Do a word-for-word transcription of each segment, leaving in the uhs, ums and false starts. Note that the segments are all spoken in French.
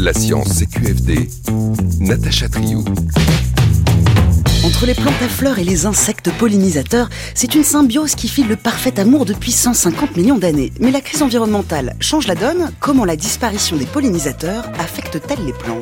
La science C Q F D, Natacha Triou. Entre les plantes à fleurs et les insectes pollinisateurs, c'est une symbiose qui file le parfait amour depuis cent cinquante millions d'années. Mais la crise environnementale change la donne. Comment la disparition des pollinisateurs affecte-t-elle les plantes ?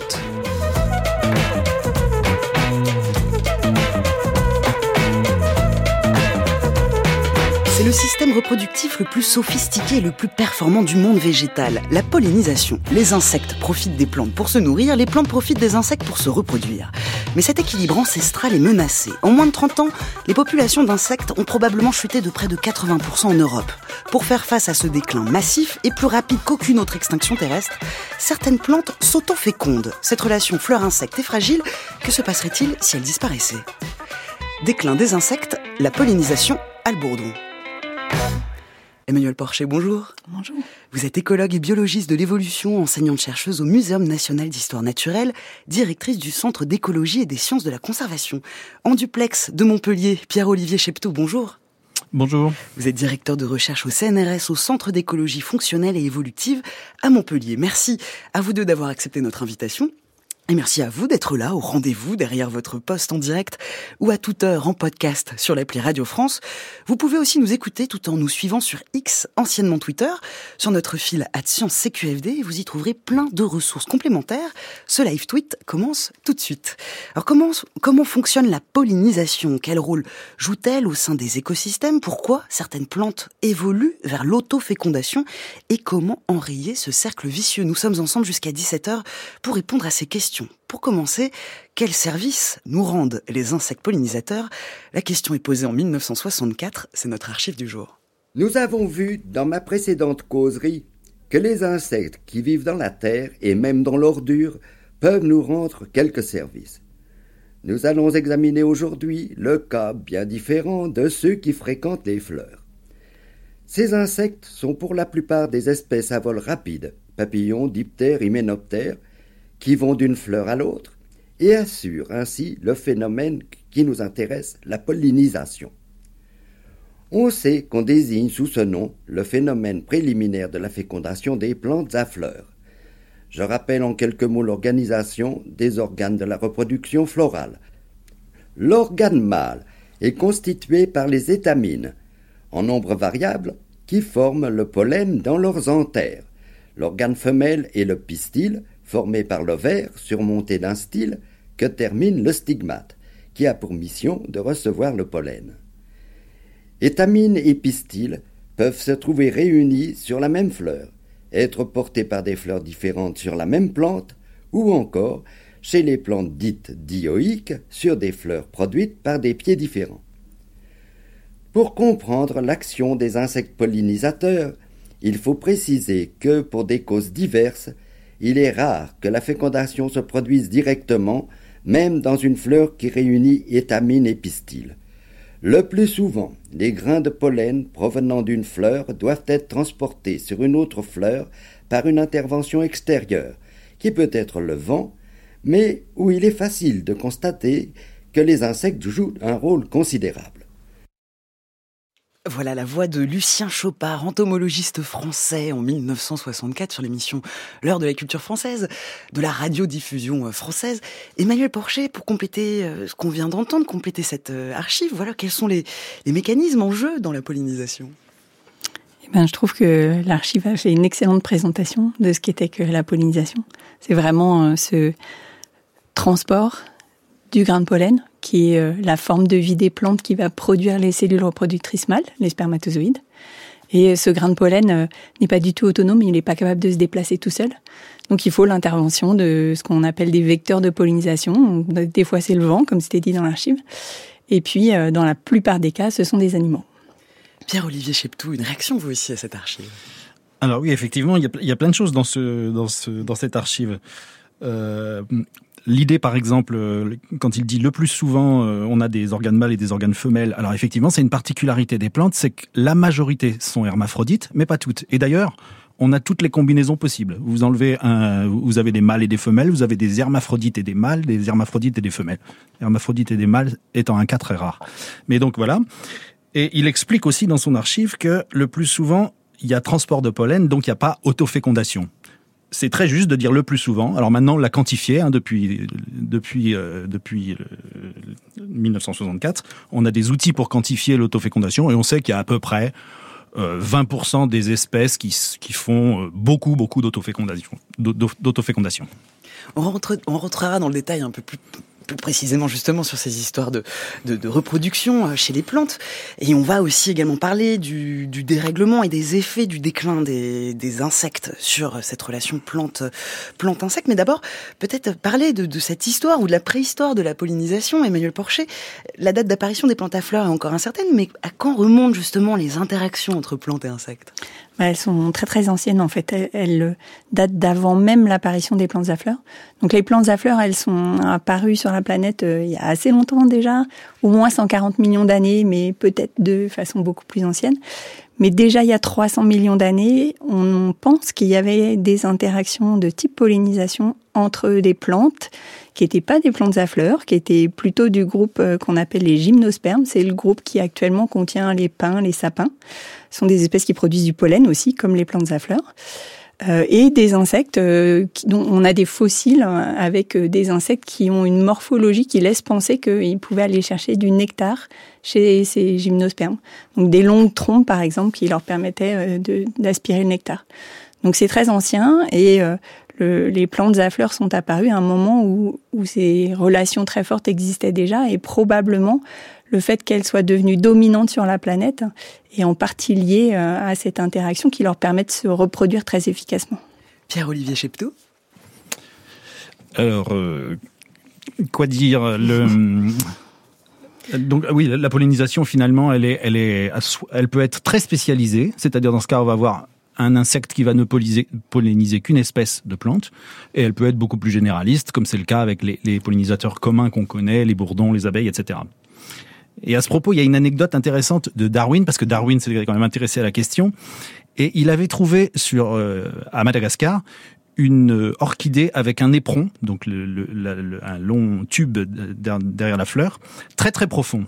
C'est le système reproductif le plus sophistiqué et le plus performant du monde végétal, la pollinisation. Les insectes profitent des plantes pour se nourrir, les plantes profitent des insectes pour se reproduire. Mais cet équilibre ancestral est menacé. En moins de trente ans, les populations d'insectes ont probablement chuté de près de quatre-vingts pour cent en Europe. Pour faire face à ce déclin massif et plus rapide qu'aucune autre extinction terrestre, certaines plantes s'auto-fécondent. Cette relation fleur-insecte est fragile. Que se passerait-il si elle disparaissait ? Déclin des insectes, la pollinisation à le bourdon. Emmanuelle Porcher, bonjour. Bonjour. Vous êtes écologue et biologiste de l'évolution, enseignante-chercheuse au Muséum national d'histoire naturelle, directrice du Centre d'écologie et des sciences de la conservation. En duplex de Montpellier, Pierre-Olivier Chepteau, bonjour. Bonjour. Vous êtes directeur de recherche au C N R S, au Centre d'écologie fonctionnelle et évolutive à Montpellier. Merci à vous deux d'avoir accepté notre invitation. Et merci à vous d'être là, au rendez-vous, derrière votre poste en direct ou à toute heure en podcast sur l'appli Radio France. Vous pouvez aussi nous écouter tout en nous suivant sur X, anciennement Twitter, sur notre fil arobase science C Q F D, et vous y trouverez plein de ressources complémentaires. Ce live tweet commence tout de suite. Alors comment, comment fonctionne la pollinisation ? Quel rôle joue-t-elle au sein des écosystèmes ? Pourquoi certaines plantes évoluent vers l'autofécondation ? Et comment enrayer ce cercle vicieux ? Nous sommes ensemble jusqu'à dix-sept heures pour répondre à ces questions. Pour commencer, quels services nous rendent les insectes pollinisateurs ? La question est posée en mille neuf cent soixante-quatre, c'est notre archive du jour. Nous avons vu dans ma précédente causerie que les insectes qui vivent dans la terre et même dans l'ordure peuvent nous rendre quelques services. Nous allons examiner aujourd'hui le cas bien différent de ceux qui fréquentent les fleurs. Ces insectes sont pour la plupart des espèces à vol rapide, papillons, diptères, hyménoptères, qui vont d'une fleur à l'autre et assurent ainsi le phénomène qui nous intéresse, la pollinisation. On sait qu'on désigne sous ce nom le phénomène préliminaire de la fécondation des plantes à fleurs. Je rappelle en quelques mots l'organisation des organes de la reproduction florale. L'organe mâle est constitué par les étamines, en nombre variable, qui forment le pollen dans leurs anthères. L'organe femelle est le pistil, formé par l'ovaire, surmonté d'un style, que termine le stigmate, qui a pour mission de recevoir le pollen. Étamines et pistils peuvent se trouver réunis sur la même fleur, être portés par des fleurs différentes sur la même plante, ou encore, chez les plantes dites dioïques, sur des fleurs produites par des pieds différents. Pour comprendre l'action des insectes pollinisateurs, il faut préciser que, pour des causes diverses, il est rare que la fécondation se produise directement, même dans une fleur qui réunit étamines et pistils. Le plus souvent, les grains de pollen provenant d'une fleur doivent être transportés sur une autre fleur par une intervention extérieure, qui peut être le vent, mais où il est facile de constater que les insectes jouent un rôle considérable. Voilà la voix de Lucien Chopard, entomologiste français en mille neuf cent soixante-quatre sur l'émission L'heure de la culture française, de la radiodiffusion française. Emmanuelle Porcher, pour compléter ce qu'on vient d'entendre, compléter cette archive, voilà, quels sont les, les mécanismes en jeu dans la pollinisation ? Eh ben, je trouve que l'archive a fait une excellente présentation de ce qu'était que la pollinisation. C'est vraiment ce transport du grain de pollen, qui est la forme de vie des plantes qui va produire les cellules reproductrices mâles, les spermatozoïdes. Et ce grain de pollen n'est pas du tout autonome, il n'est pas capable de se déplacer tout seul. Donc il faut l'intervention de ce qu'on appelle des vecteurs de pollinisation. Des fois c'est le vent, comme c'était dit dans l'archive. Et puis dans la plupart des cas, ce sont des animaux. Pierre-Olivier Chepteau, une réaction vous aussi à cette archive ? Alors oui, effectivement, il y a, il y a plein de choses dans, ce, dans, ce, dans cette archive. Euh, L'idée, par exemple, quand il dit le plus souvent, on a des organes mâles et des organes femelles. Alors effectivement, c'est une particularité des plantes, c'est que la majorité sont hermaphrodites, mais pas toutes. Et d'ailleurs, on a toutes les combinaisons possibles. Vous enlevez un, vous avez des mâles et des femelles, vous avez des hermaphrodites et des mâles, des hermaphrodites et des femelles. Hermaphrodites et des mâles étant un cas très rare. Mais donc voilà. Et il explique aussi dans son archive que le plus souvent, il y a transport de pollen, donc il n'y a pas autofécondation. c'est très juste de dire le plus souvent. Alors maintenant, on l'a quantifié hein, depuis depuis euh, depuis euh, dix-neuf cent soixante-quatre. On a des outils pour quantifier l'autofécondation et on sait qu'il y a à peu près euh, vingt pour cent des espèces qui qui font beaucoup beaucoup d'autofécondation. d'autofécondation. On rentre, on rentrera dans le détail un peu plus plus précisément justement sur ces histoires de, de, de reproduction chez les plantes. Et on va aussi également parler du, du dérèglement et des effets du déclin des, des insectes sur cette relation plante, plante-insecte. Mais d'abord, peut-être parler de, de cette histoire ou de la préhistoire de la pollinisation. Emmanuel Porcher, la date d'apparition des plantes à fleurs est encore incertaine, mais à quand remontent justement les interactions entre plantes et insectes ? Elles sont très très anciennes en fait. Elles, elles datent d'avant même l'apparition des plantes à fleurs. Donc les plantes à fleurs, elles sont apparues sur la planète euh, il y a assez longtemps déjà, au moins cent quarante millions d'années, mais peut-être de façon beaucoup plus ancienne. Mais déjà il y a trois cents millions d'années, on pense qu'il y avait des interactions de type pollinisation entre des plantes qui n'étaient pas des plantes à fleurs, qui étaient plutôt du groupe qu'on appelle les gymnospermes. C'est le groupe qui actuellement contient les pins, les sapins. Ce sont des espèces qui produisent du pollen aussi, comme les plantes à fleurs. Euh, et des insectes, euh, qui, dont on a des fossiles avec des insectes qui ont une morphologie qui laisse penser qu'ils pouvaient aller chercher du nectar chez ces gymnospermes. Donc des longues trompes, par exemple, qui leur permettaient de, d'aspirer le nectar. Donc c'est très ancien et euh, le, les plantes à fleurs sont apparues à un moment où, où ces relations très fortes existaient déjà et probablement le fait qu'elles soient devenues dominantes sur la planète est en partie lié euh, à cette interaction qui leur permet de se reproduire très efficacement. Pierre-Olivier Chepteau ? Alors, euh, quoi dire le... Donc oui, la pollinisation finalement, elle est, elle est, elle peut être très spécialisée. C'est-à-dire dans ce cas, on va avoir un insecte qui va ne polliniser, polliniser qu'une espèce de plante, et elle peut être beaucoup plus généraliste, comme c'est le cas avec les, les pollinisateurs communs qu'on connaît, les bourdons, les abeilles, et cetera. Et à ce propos, il y a une anecdote intéressante de Darwin, parce que Darwin s'est quand même intéressé à la question, et il avait trouvé sur euh, à Madagascar une orchidée avec un éperon, donc le, le, la, le, un long tube derrière la fleur, très très profond.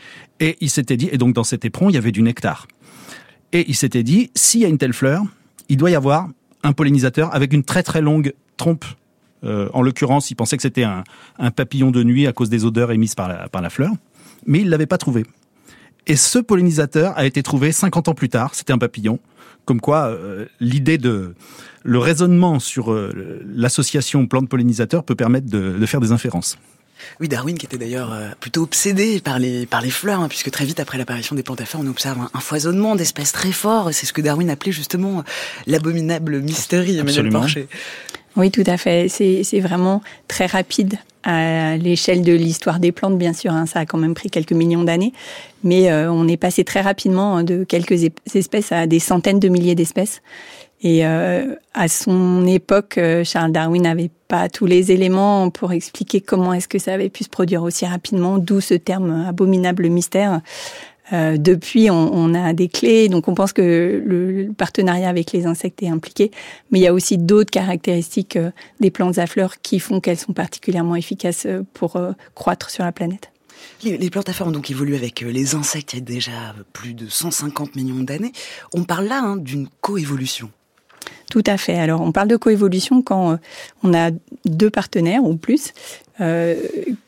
Et il s'était dit, et donc dans cet éperon, il y avait du nectar. Et il s'était dit, s'il y a une telle fleur, il doit y avoir un pollinisateur avec une très très longue trompe. Euh, en l'occurrence, il pensait que c'était un, un papillon de nuit à cause des odeurs émises par la, par la fleur, mais il ne l'avait pas trouvé. Et ce pollinisateur a été trouvé cinquante ans plus tard, c'était un papillon, comme quoi euh, l'idée de... le raisonnement sur euh, l'association plante-pollinisateur peut permettre de, de faire des inférences. Oui, Darwin qui était d'ailleurs euh, plutôt obsédé par les par les fleurs, hein, puisque très vite après l'apparition des plantes à fleurs, on observe un, un foisonnement d'espèces très fort. C'est ce que Darwin appelait justement l'abominable mystérie, Emmanuel Porcher. Oui, tout à fait. C'est c'est vraiment très rapide à l'échelle de l'histoire des plantes, bien sûr. Hein, ça a quand même pris quelques millions d'années, mais euh, on est passé très rapidement de quelques espèces à des centaines de milliers d'espèces. Et euh, à son époque, Charles Darwin n'avait pas tous les éléments pour expliquer comment est-ce que ça avait pu se produire aussi rapidement, d'où ce terme abominable mystère. Euh, depuis, on, on a des clés, donc on pense que le, le partenariat avec les insectes est impliqué, mais il y a aussi d'autres caractéristiques euh, des plantes à fleurs qui font qu'elles sont particulièrement efficaces pour euh, croître sur la planète. Les, les plantes à fleurs ont donc évolué avec les insectes il y a déjà plus de cent cinquante millions d'années. On parle là hein, d'une coévolution. Tout à fait. Alors, on parle de coévolution quand euh, on a deux partenaires ou plus euh,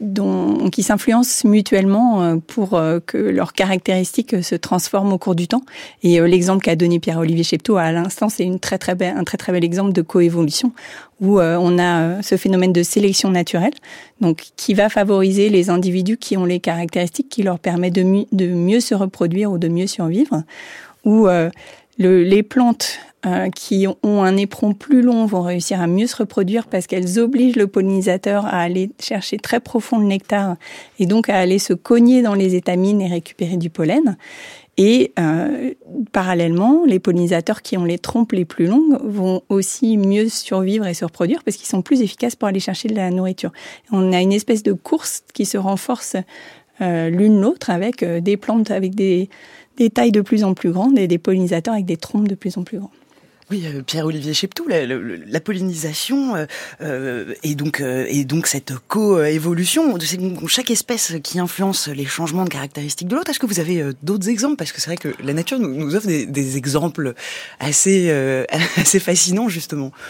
dont, qui s'influencent mutuellement euh, pour euh, que leurs caractéristiques se transforment au cours du temps. Et euh, l'exemple qu'a donné Pierre-Olivier Chepteau à l'instant, c'est une très, très belle, un très très bel exemple de coévolution où euh, on a euh, ce phénomène de sélection naturelle, donc qui va favoriser les individus qui ont les caractéristiques qui leur permettent de, mu- de mieux se reproduire ou de mieux survivre, où euh, le, les plantes Euh, qui ont un éperon plus long vont réussir à mieux se reproduire parce qu'elles obligent le pollinisateur à aller chercher très profond le nectar et donc à aller se cogner dans les étamines et récupérer du pollen. Et euh, parallèlement, les pollinisateurs qui ont les trompes les plus longues vont aussi mieux survivre et se reproduire parce qu'ils sont plus efficaces pour aller chercher de la nourriture. On a une espèce de course qui se renforce euh, l'une l'autre avec euh, des plantes avec des, des tailles de plus en plus grandes et des pollinisateurs avec des trompes de plus en plus grandes. Oui, euh, Pierre-Olivier Chepteau, la, la, la pollinisation euh, euh, et donc euh, et donc cette coévolution, c'est chaque espèce qui influence les changements de caractéristiques de l'autre. Est-ce que vous avez euh, d'autres exemples ? Parce que c'est vrai que la nature nous, nous offre des, des exemples assez euh, assez fascinants justement.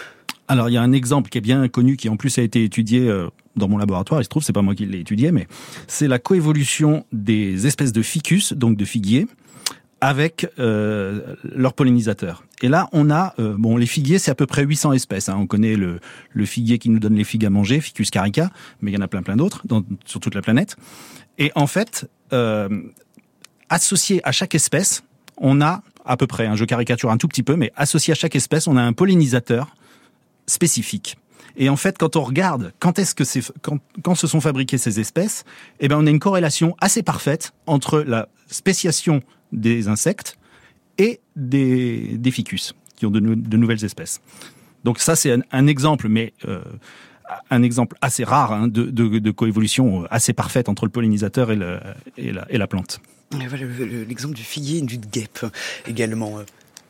Alors, il y a un exemple qui est bien connu, qui en plus a été étudié euh, dans mon laboratoire, il se trouve, c'est pas moi qui l'ai étudié, mais c'est la coévolution des espèces de ficus, donc de figuiers, avec euh, leurs pollinisateurs. Et là, on a, euh, bon, les figuiers, c'est à peu près huit cents espèces. Hein. On connaît le, le figuier qui nous donne les figues à manger, Ficus carica, mais il y en a plein, plein d'autres dans, sur toute la planète. Et en fait, euh, associé à chaque espèce, on a à peu près, hein, je caricature un tout petit peu, mais associé à chaque espèce, on a un pollinisateur spécifique. Et en fait, quand on regarde quand est-ce que c'est quand, quand se sont fabriquées ces espèces, eh ben on a une corrélation assez parfaite entre la spéciation des insectes et des, des ficus qui ont de, de nouvelles espèces. Donc ça, c'est un, un exemple, mais euh, un exemple assez rare hein, de, de, de coévolution assez parfaite entre le pollinisateur et, le, et, la, et la plante. Et voilà l'exemple du figuier et du guêpe également.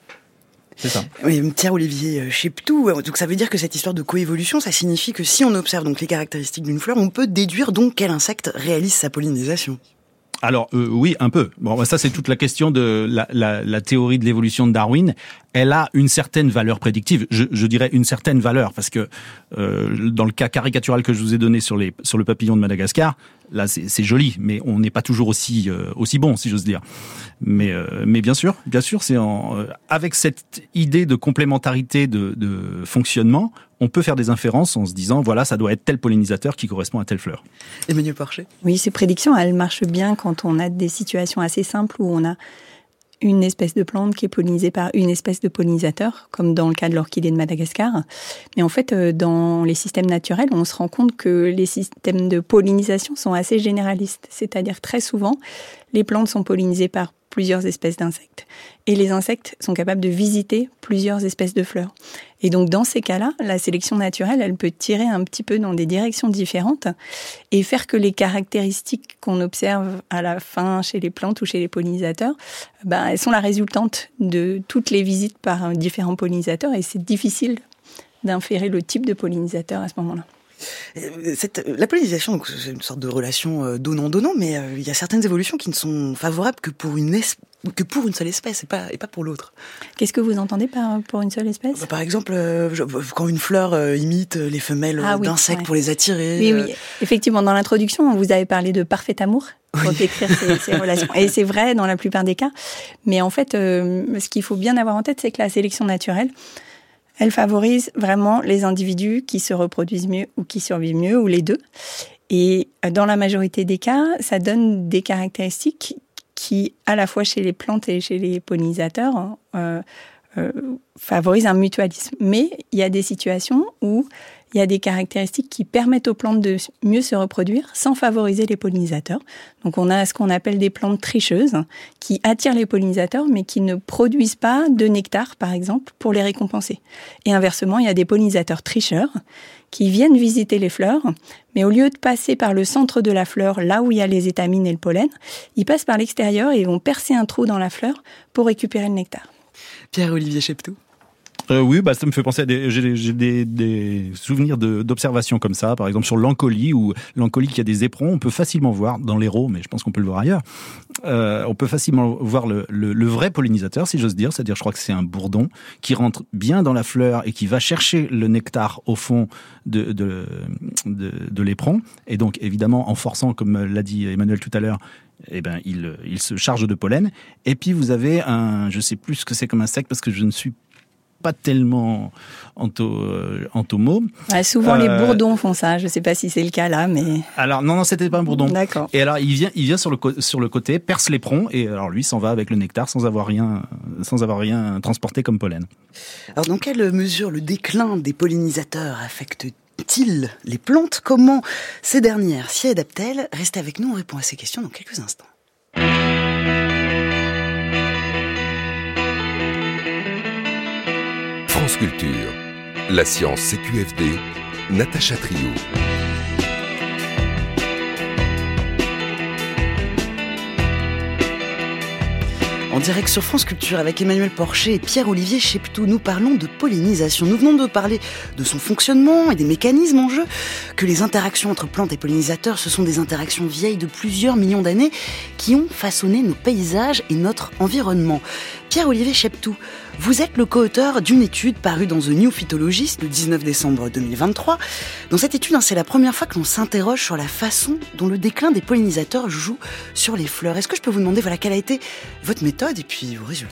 C'est ça. Oui, Pierre-Olivier Cheptou, donc ça veut dire que cette histoire de coévolution, ça signifie que si on observe donc les caractéristiques d'une fleur, on peut déduire donc quel insecte réalise sa pollinisation. Alors euh, oui, un peu. Bon, ça c'est toute la question de la, la, la théorie de l'évolution de Darwin. Elle a une certaine valeur prédictive. Je, je dirais une certaine valeur parce que euh, dans le cas caricatural que je vous ai donné sur les sur le papillon de Madagascar, là c'est, c'est joli, mais on n'est pas toujours aussi euh, aussi bon, si j'ose dire. Mais euh, mais bien sûr, bien sûr, c'est en, euh, avec cette idée de complémentarité de, de fonctionnement, on peut faire des inférences en se disant voilà, ça doit être tel pollinisateur qui correspond à telle fleur. Emmanuel Porcher. Oui, ces prédictions, elles marchent bien quand on a des situations assez simples où on a une espèce de plante qui est pollinisée par une espèce de pollinisateur, comme dans le cas de l'orchidée de Madagascar. Mais en fait, dans les systèmes naturels, on se rend compte que les systèmes de pollinisation sont assez généralistes. C'est-à-dire très souvent, les plantes sont pollinisées par plusieurs espèces d'insectes. Et les insectes sont capables de visiter plusieurs espèces de fleurs. Et donc, dans ces cas-là, la sélection naturelle, elle peut tirer un petit peu dans des directions différentes et faire que les caractéristiques qu'on observe à la fin chez les plantes ou chez les pollinisateurs, ben, elles sont la résultante de toutes les visites par différents pollinisateurs et c'est difficile d'inférer le type de pollinisateur à ce moment-là. Cette, la pollinisation, donc, c'est une sorte de relation donnant-donnant, mais euh, il y a certaines évolutions qui ne sont favorables que pour une, es- que pour une seule espèce et pas, et pas pour l'autre. Qu'est-ce que vous entendez par pour une seule espèce ? Bah, Par exemple, euh, quand une fleur euh, imite les femelles ah, oui, d'insectes ouais. pour les attirer. Oui, euh... oui, effectivement, dans l'introduction, on vous avait parlé de parfait amour pour oui. décrire ces, ces relations. Et c'est vrai dans la plupart des cas. Mais en fait, euh, ce qu'il faut bien avoir en tête, c'est que la sélection naturelle, elle favorise vraiment les individus qui se reproduisent mieux ou qui survivent mieux, ou les deux. Et dans la majorité des cas, ça donne des caractéristiques qui, à la fois chez les plantes et chez les pollinisateurs, euh, euh, favorisent un mutualisme. Mais il y a des situations où il y a des caractéristiques qui permettent aux plantes de mieux se reproduire sans favoriser les pollinisateurs. Donc on a ce qu'on appelle des plantes tricheuses qui attirent les pollinisateurs mais qui ne produisent pas de nectar, par exemple, pour les récompenser. Et inversement, il y a des pollinisateurs tricheurs qui viennent visiter les fleurs, mais au lieu de passer par le centre de la fleur, là où il y a les étamines et le pollen, ils passent par l'extérieur et vont percer un trou dans la fleur pour récupérer le nectar. Pierre-Olivier Cheptou. Euh, oui, bah ça me fait penser à des, j'ai, j'ai des, des souvenirs de, d'observations comme ça, par exemple sur l'Ancolie, où l'Ancolie qui a des éperons, on peut facilement voir dans l'Hérault, mais je pense qu'on peut le voir ailleurs. Euh, on peut facilement voir le, le, le vrai pollinisateur, si j'ose dire, c'est-à-dire, je crois que c'est un bourdon qui rentre bien dans la fleur et qui va chercher le nectar au fond de, de, de, de l'éperon, et donc évidemment en forçant, comme l'a dit Emmanuel tout à l'heure. Eh ben, il, il se charge de pollen. Et puis vous avez un, je sais plus ce que c'est comme insecte parce que je ne suis pas tellement ento, euh, entomo. Ouais, souvent euh, les bourdons font ça. Je ne sais pas si c'est le cas là, mais. Alors non, non, c'était pas un bourdon. D'accord. Et alors il vient, il vient sur le sur le côté, perce l'éperon et alors lui s'en va avec le nectar sans avoir rien, sans avoir rien transporté comme pollen. Alors dans quelle mesure le déclin des pollinisateurs affecte-t-il les plantes ? Comment ces dernières s'y adaptent-elles ? Restez avec nous, on répond à ces questions dans quelques instants. France Culture, la science C Q F D, Natacha Trio. En direct sur France Culture avec Emmanuel Porcher et Pierre-Olivier Cheptou, nous parlons de pollinisation. Nous venons de parler de son fonctionnement et des mécanismes en jeu, que les interactions entre plantes et pollinisateurs, ce sont des interactions vieilles de plusieurs millions d'années qui ont façonné nos paysages et notre environnement. Pierre-Olivier Cheptou, vous êtes le co-auteur d'une étude parue dans The New Phytologist le dix-neuf décembre deux mille vingt-trois. Dans cette étude, c'est la première fois que l'on s'interroge sur la façon dont le déclin des pollinisateurs joue sur les fleurs. Est-ce que je peux vous demander voilà, quelle a été votre méthode et puis vos résultats ?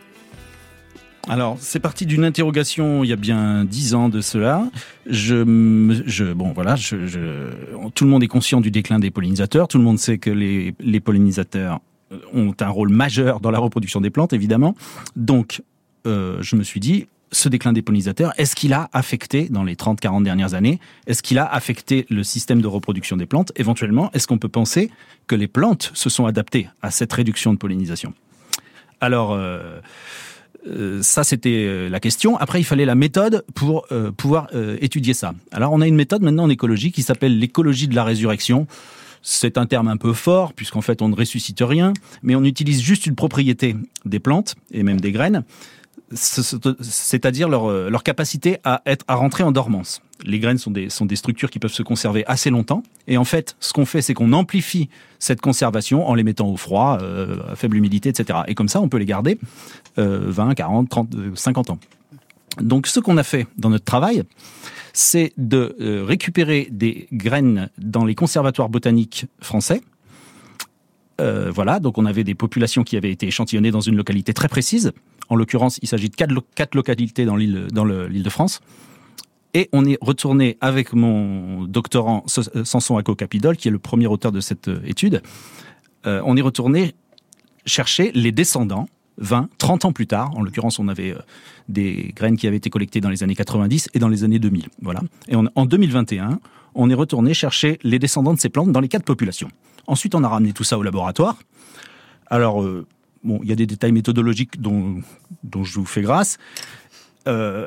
Alors, c'est parti d'une interrogation il y a bien dix ans de cela. Je, je, bon, voilà, je, je, tout le monde est conscient du déclin des pollinisateurs. Tout le monde sait que les, les pollinisateurs ont un rôle majeur dans la reproduction des plantes, évidemment. Donc, euh, je me suis dit, ce déclin des pollinisateurs, est-ce qu'il a affecté, dans les trente à quarante dernières années, est-ce qu'il a affecté le système de reproduction des plantes ? Éventuellement, est-ce qu'on peut penser que les plantes se sont adaptées à cette réduction de pollinisation ? Alors, euh, euh, ça, c'était la question. Après, il fallait la méthode pour euh, pouvoir euh, étudier ça. Alors, on a une méthode maintenant en écologie qui s'appelle l'écologie de la résurrection. C'est un terme un peu fort, puisqu'en fait, on ne ressuscite rien, mais on utilise juste une propriété des plantes, et même des graines, c'est-à-dire leur, leur capacité à, être, à rentrer en dormance. Les graines sont des, sont des structures qui peuvent se conserver assez longtemps, et en fait, ce qu'on fait, c'est qu'on amplifie cette conservation en les mettant au froid, euh, à faible humidité, et cetera. Et comme ça, on peut les garder euh, vingt, quarante, trente, cinquante ans. Donc, ce qu'on a fait dans notre travail, c'est de euh, récupérer des graines dans les conservatoires botaniques français. Euh, voilà, donc on avait des populations qui avaient été échantillonnées dans une localité très précise. En l'occurrence, il s'agit de quatre, lo- quatre localités dans l'île, dans le, l'île de France. Et on est retourné avec mon doctorant Samson Ako-Capidol, qui est le premier auteur de cette étude. Euh, on est retourné chercher les descendants vingt, trente ans plus tard. En l'occurrence, on avait des graines qui avaient été collectées dans les années quatre-vingt-dix et dans les années deux mille. Voilà. Et on, en deux mille vingt et un, on est retourné chercher les descendants de ces plantes dans les quatre populations. Ensuite, on a ramené tout ça au laboratoire. Alors, euh, bon, il y a des détails méthodologiques dont, dont je vous fais grâce. Euh,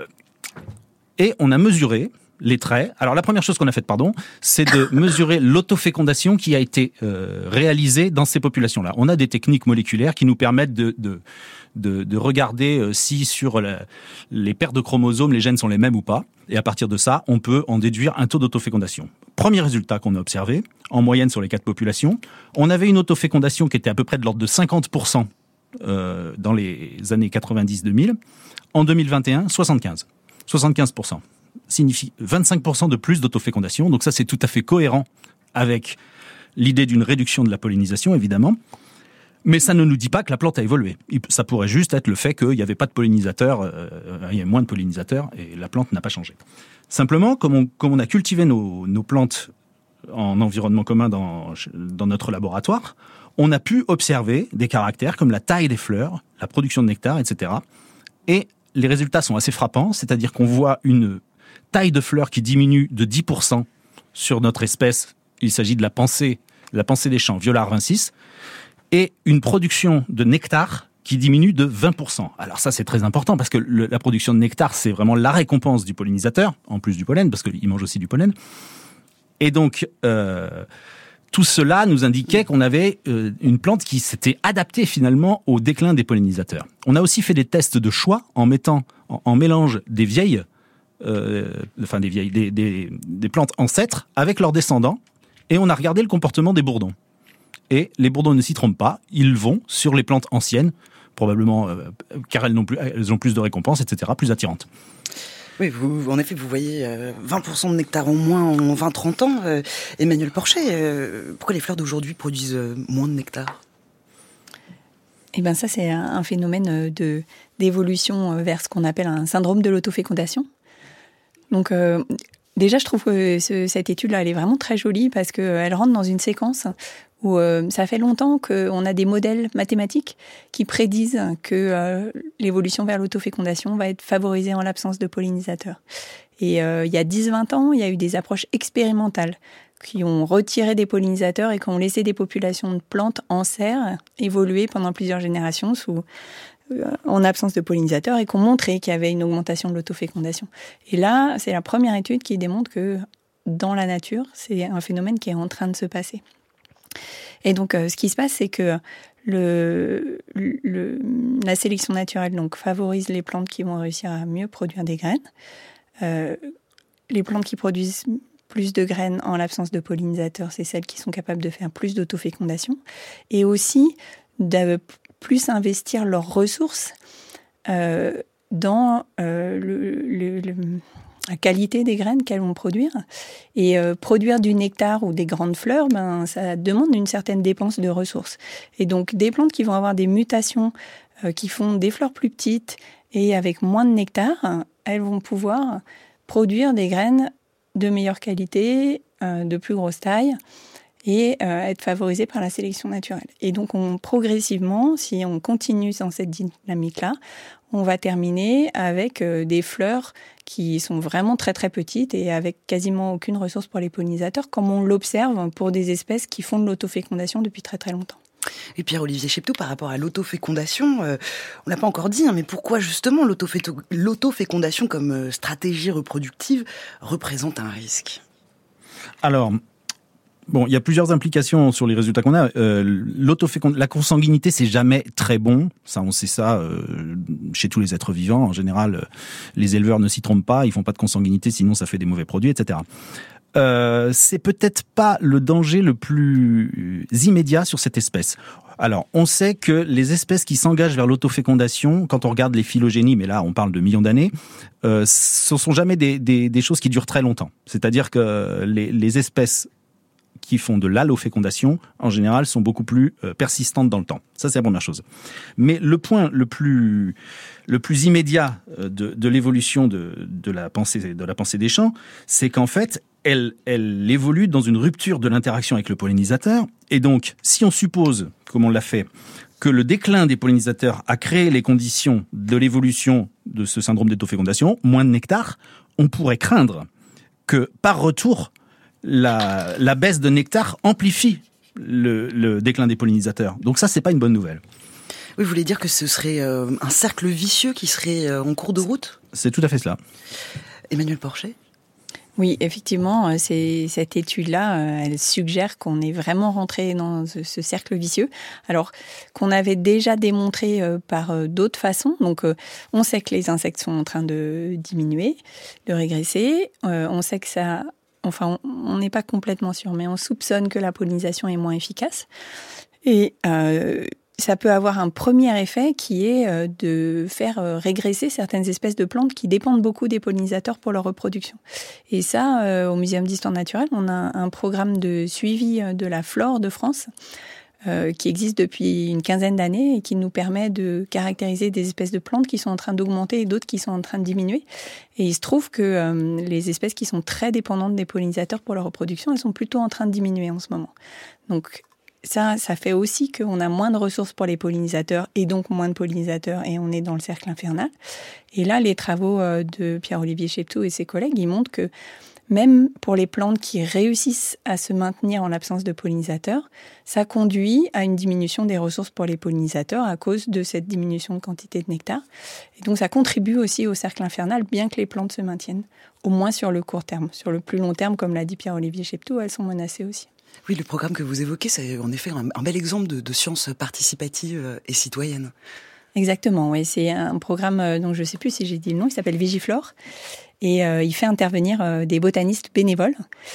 et on a mesuré les traits. Alors, la première chose qu'on a faite, pardon, c'est de mesurer l'autofécondation qui a été euh, réalisée dans ces populations-là. On a des techniques moléculaires qui nous permettent de, de, de, de regarder euh, si sur la, les paires de chromosomes, les gènes sont les mêmes ou pas. Et à partir de ça, on peut en déduire un taux d'autofécondation. Premier résultat qu'on a observé, en moyenne sur les quatre populations, on avait une autofécondation qui était à peu près de l'ordre de cinquante pour cent euh, dans les années quatre-vingt-dix deux mille. En deux mille vingt et un, soixante-quinze. soixante-quinze pour cent. Signifie vingt-cinq pour cent de plus d'autofécondation. Donc ça, c'est tout à fait cohérent avec l'idée d'une réduction de la pollinisation, évidemment. Mais ça ne nous dit pas que la plante a évolué. Ça pourrait juste être le fait qu'il n'y avait pas de pollinisateurs, euh, il y a moins de pollinisateurs et la plante n'a pas changé. Simplement, comme on, comme on a cultivé nos, nos plantes en environnement commun dans, dans notre laboratoire, on a pu observer des caractères comme la taille des fleurs, la production de nectar, et cetera. Et les résultats sont assez frappants, c'est-à-dire qu'on voit une taille de fleurs qui diminue de dix pour cent sur notre espèce. Il s'agit de la pensée, la pensée des champs, Viola arvensis, et une production de nectar qui diminue de vingt pour cent. Alors ça, c'est très important parce que le, la production de nectar, c'est vraiment la récompense du pollinisateur, en plus du pollen, parce qu'il mange aussi du pollen. Et donc, euh, tout cela nous indiquait qu'on avait euh, une plante qui s'était adaptée finalement au déclin des pollinisateurs. On a aussi fait des tests de choix en mettant en, en mélange des vieilles, euh, enfin des vieilles, des, des, des plantes ancêtres avec leurs descendants, et on a regardé le comportement des bourdons. Et les bourdons ne s'y trompent pas, ils vont sur les plantes anciennes, probablement euh, car elles, n'ont plus, elles ont plus de récompenses, et cetera, plus attirantes. Oui, vous, en effet, vous voyez euh, vingt pour cent de nectar en moins en vingt à trente ans. Euh, Emmanuel Porchet, euh, pourquoi les fleurs d'aujourd'hui produisent euh, moins de nectar ? Eh bien ça, c'est un phénomène de, d'évolution vers ce qu'on appelle un syndrome de l'autofécondation. Donc euh, déjà, je trouve que ce, cette étude-là, elle est vraiment très jolie parce qu'elle rentre dans une séquence où euh, ça fait longtemps qu'on a des modèles mathématiques qui prédisent que euh, l'évolution vers l'autofécondation va être favorisée en l'absence de pollinisateurs. Et euh, il y a dix à vingt ans, il y a eu des approches expérimentales qui ont retiré des pollinisateurs et qui ont laissé des populations de plantes en serre évoluer pendant plusieurs générations sous, euh, en absence de pollinisateurs et qui ont montré qu'il y avait une augmentation de l'autofécondation. Et là, c'est la première étude qui démontre que dans la nature, c'est un phénomène qui est en train de se passer. Et donc, euh, ce qui se passe, c'est que le, le, la sélection naturelle donc, favorise les plantes qui vont réussir à mieux produire des graines. Euh, les plantes qui produisent plus de graines en l'absence de pollinisateurs, c'est celles qui sont capables de faire plus d'autofécondation. Et aussi, de plus investir leurs ressources euh, dans euh, le, le, le, la qualité des graines qu'elles vont produire. Et euh, produire du nectar ou des grandes fleurs, ben, ça demande une certaine dépense de ressources. Et donc, des plantes qui vont avoir des mutations, euh, qui font des fleurs plus petites et avec moins de nectar, elles vont pouvoir produire des graines de meilleure qualité, euh, de plus grosse taille, et euh, être favorisées par la sélection naturelle. Et donc, on, progressivement, si on continue dans cette dynamique-là, on va terminer avec euh, des fleurs qui sont vraiment très très petites et avec quasiment aucune ressource pour les pollinisateurs, comme on l'observe pour des espèces qui font de l'autofécondation depuis très très longtemps. Et Pierre-Olivier Chepteau, par rapport à l'autofécondation, euh, on l'a pas encore dit, hein, mais pourquoi justement l'autofé- l'autofécondation comme euh, stratégie reproductive représente un risque ? Alors, bon, il y a plusieurs implications sur les résultats qu'on a. Euh, l'autofécond... La consanguinité, c'est jamais très bon. Ça, on sait ça euh, chez tous les êtres vivants. En général, euh, les éleveurs ne s'y trompent pas. Ils font pas de consanguinité, sinon ça fait des mauvais produits, et cetera. Euh, c'est peut-être pas le danger le plus immédiat sur cette espèce. Alors, on sait que les espèces qui s'engagent vers l'autofécondation, quand on regarde les phylogénies, mais là on parle de millions d'années, euh, ce ne sont jamais des, des, des choses qui durent très longtemps. C'est-à-dire que les, les espèces qui font de l'allofécondation, en général, sont beaucoup plus euh, persistantes dans le temps. Ça, c'est la première chose. Mais le point le plus, le plus immédiat de, de l'évolution de, de, la pensée, de la pensée des champs, c'est qu'en fait, elle, elle évolue dans une rupture de l'interaction avec le pollinisateur. Et donc, si on suppose, comme on l'a fait, que le déclin des pollinisateurs a créé les conditions de l'évolution de ce syndrome d'autofécondation, moins de nectar, on pourrait craindre que, par retour, La, la baisse de nectar amplifie le, le déclin des pollinisateurs. Donc ça, c'est pas une bonne nouvelle. Oui, vous voulez dire que ce serait euh, un cercle vicieux qui serait euh, en cours de route ? C'est tout à fait cela. Emmanuelle Porchet ? Oui, effectivement, c'est, cette étude-là, elle suggère qu'on est vraiment rentré dans ce, ce cercle vicieux. Alors qu'on avait déjà démontré par d'autres façons. Donc, on sait que les insectes sont en train de diminuer, de régresser. Euh, on sait que ça... Enfin, on n'est pas complètement sûr, mais on soupçonne que la pollinisation est moins efficace. Et euh, ça peut avoir un premier effet qui est euh, de faire euh, régresser certaines espèces de plantes qui dépendent beaucoup des pollinisateurs pour leur reproduction. Et ça, euh, au Muséum d'histoire naturelle, on a un programme de suivi de la flore de France euh, qui existe depuis une quinzaine d'années et qui nous permet de caractériser des espèces de plantes qui sont en train d'augmenter et d'autres qui sont en train de diminuer. Et il se trouve que euh, les espèces qui sont très dépendantes des pollinisateurs pour leur reproduction, elles sont plutôt en train de diminuer en ce moment. Donc ça, ça fait aussi qu'on a moins de ressources pour les pollinisateurs et donc moins de pollinisateurs et on est dans le cercle infernal. Et là, les travaux de Pierre-Olivier Chepteau et ses collègues, ils montrent que même pour les plantes qui réussissent à se maintenir en l'absence de pollinisateurs, ça conduit à une diminution des ressources pour les pollinisateurs à cause de cette diminution de quantité de nectar. Et donc ça contribue aussi au cercle infernal, bien que les plantes se maintiennent, au moins sur le court terme. Sur le plus long terme, comme l'a dit Pierre-Olivier Chepteau, elles sont menacées aussi. Oui, le programme que vous évoquez, c'est en effet un, un bel exemple de, de science participative et citoyenne. Exactement, oui. C'est un programme dont je ne sais plus si j'ai dit le nom, il s'appelle Vigiflore. Et euh, il fait intervenir euh, des botanistes bénévoles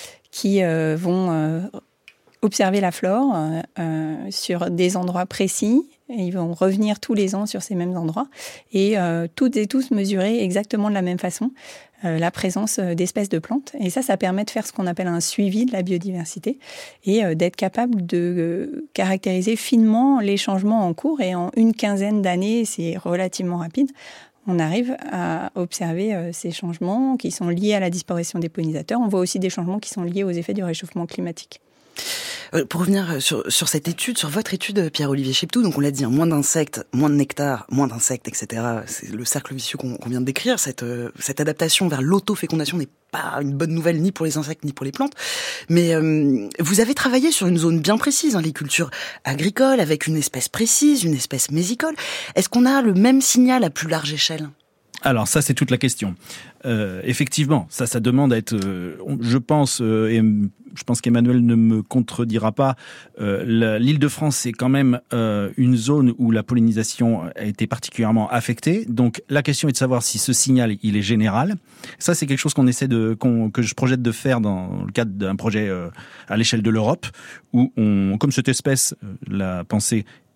qui euh, vont euh, observer la flore euh, sur des endroits précis. Et ils vont revenir tous les ans sur ces mêmes endroits et euh, toutes et tous mesurer exactement de la même façon euh, la présence d'espèces de plantes. Et ça, ça permet de faire ce qu'on appelle un suivi de la biodiversité et euh, d'être capable de euh, caractériser finement les changements en cours. Et en une quinzaine d'années, c'est relativement rapide, on arrive à observer euh, ces changements qui sont liés à la disparition des pollinisateurs. On voit aussi des changements qui sont liés aux effets du réchauffement climatique. Euh, pour revenir sur, sur cette étude, sur votre étude, Pierre-Olivier Chepteau, donc on l'a dit, hein, moins d'insectes, moins de nectar, moins d'insectes, et cetera. C'est le cercle vicieux qu'on, qu'on vient de décrire. Cette, euh, cette adaptation vers l'autofécondation n'est pas une bonne nouvelle ni pour les insectes ni pour les plantes. Mais euh, vous avez travaillé sur une zone bien précise, hein, les cultures agricoles, avec une espèce précise, une espèce mésicole. Est-ce qu'on a le même signal à plus large échelle ? Alors ça, c'est toute la question. Euh, effectivement, ça, ça demande à être, euh, je pense, euh, et je pense qu'Emmanuel ne me contredira pas, euh, la, l'Île-de-France, c'est quand même euh, une zone où la pollinisation a été particulièrement affectée. Donc la question est de savoir si ce signal, il est général. Ça, c'est quelque chose qu'on essaie de, qu'on, que je projette de faire dans le cadre d'un projet euh, à l'échelle de l'Europe, où on, comme cette espèce, euh, la pensée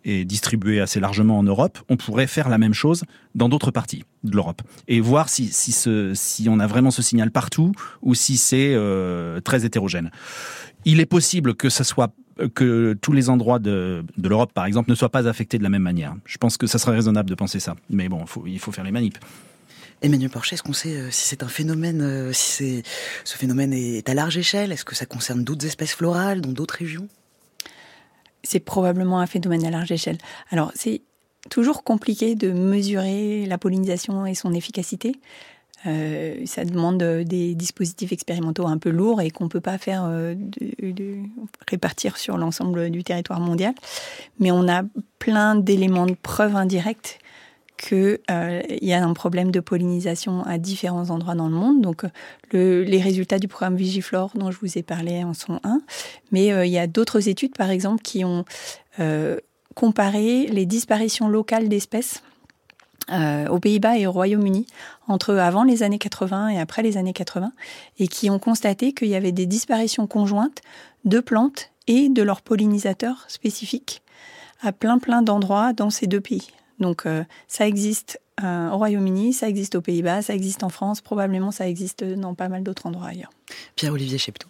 est distribué assez largement en Europe, on pourrait faire la même chose dans d'autres parties de l'Europe et voir si, si, ce, si on a vraiment ce signal partout ou si c'est euh, très hétérogène. Il est possible que ça soit que tous les endroits de, de l'Europe, par exemple, ne soient pas affectés de la même manière. Je pense que ça serait raisonnable de penser ça. Mais bon, faut, il faut faire les manips. Emmanuel Porchet, est-ce qu'on sait euh, si c'est un phénomène, euh, si c'est, ce phénomène est à large échelle? Est-ce que ça concerne d'autres espèces florales dans d'autres régions? C'est probablement un phénomène à large échelle. Alors, c'est toujours compliqué de mesurer la pollinisation et son efficacité. Euh, ça demande des dispositifs expérimentaux un peu lourds et qu'on ne peut pas faire euh, de, de répartir sur l'ensemble du territoire mondial. Mais on a plein d'éléments de preuve indirects qu'il euh, y a un problème de pollinisation à différents endroits dans le monde. Donc, le, les résultats du programme Vigiflore dont je vous ai parlé en sont un. Mais euh, il y a d'autres études, par exemple, qui ont euh, comparé les disparitions locales d'espèces Euh, aux Pays-Bas et au Royaume-Uni, entre avant les années quatre-vingts et après les années quatre-vingts, et qui ont constaté qu'il y avait des disparitions conjointes de plantes et de leurs pollinisateurs spécifiques à plein plein d'endroits dans ces deux pays. Donc euh, ça existe euh, au Royaume-Uni, ça existe aux Pays-Bas, ça existe en France, probablement ça existe dans pas mal d'autres endroits ailleurs. Pierre-Olivier Chepteau.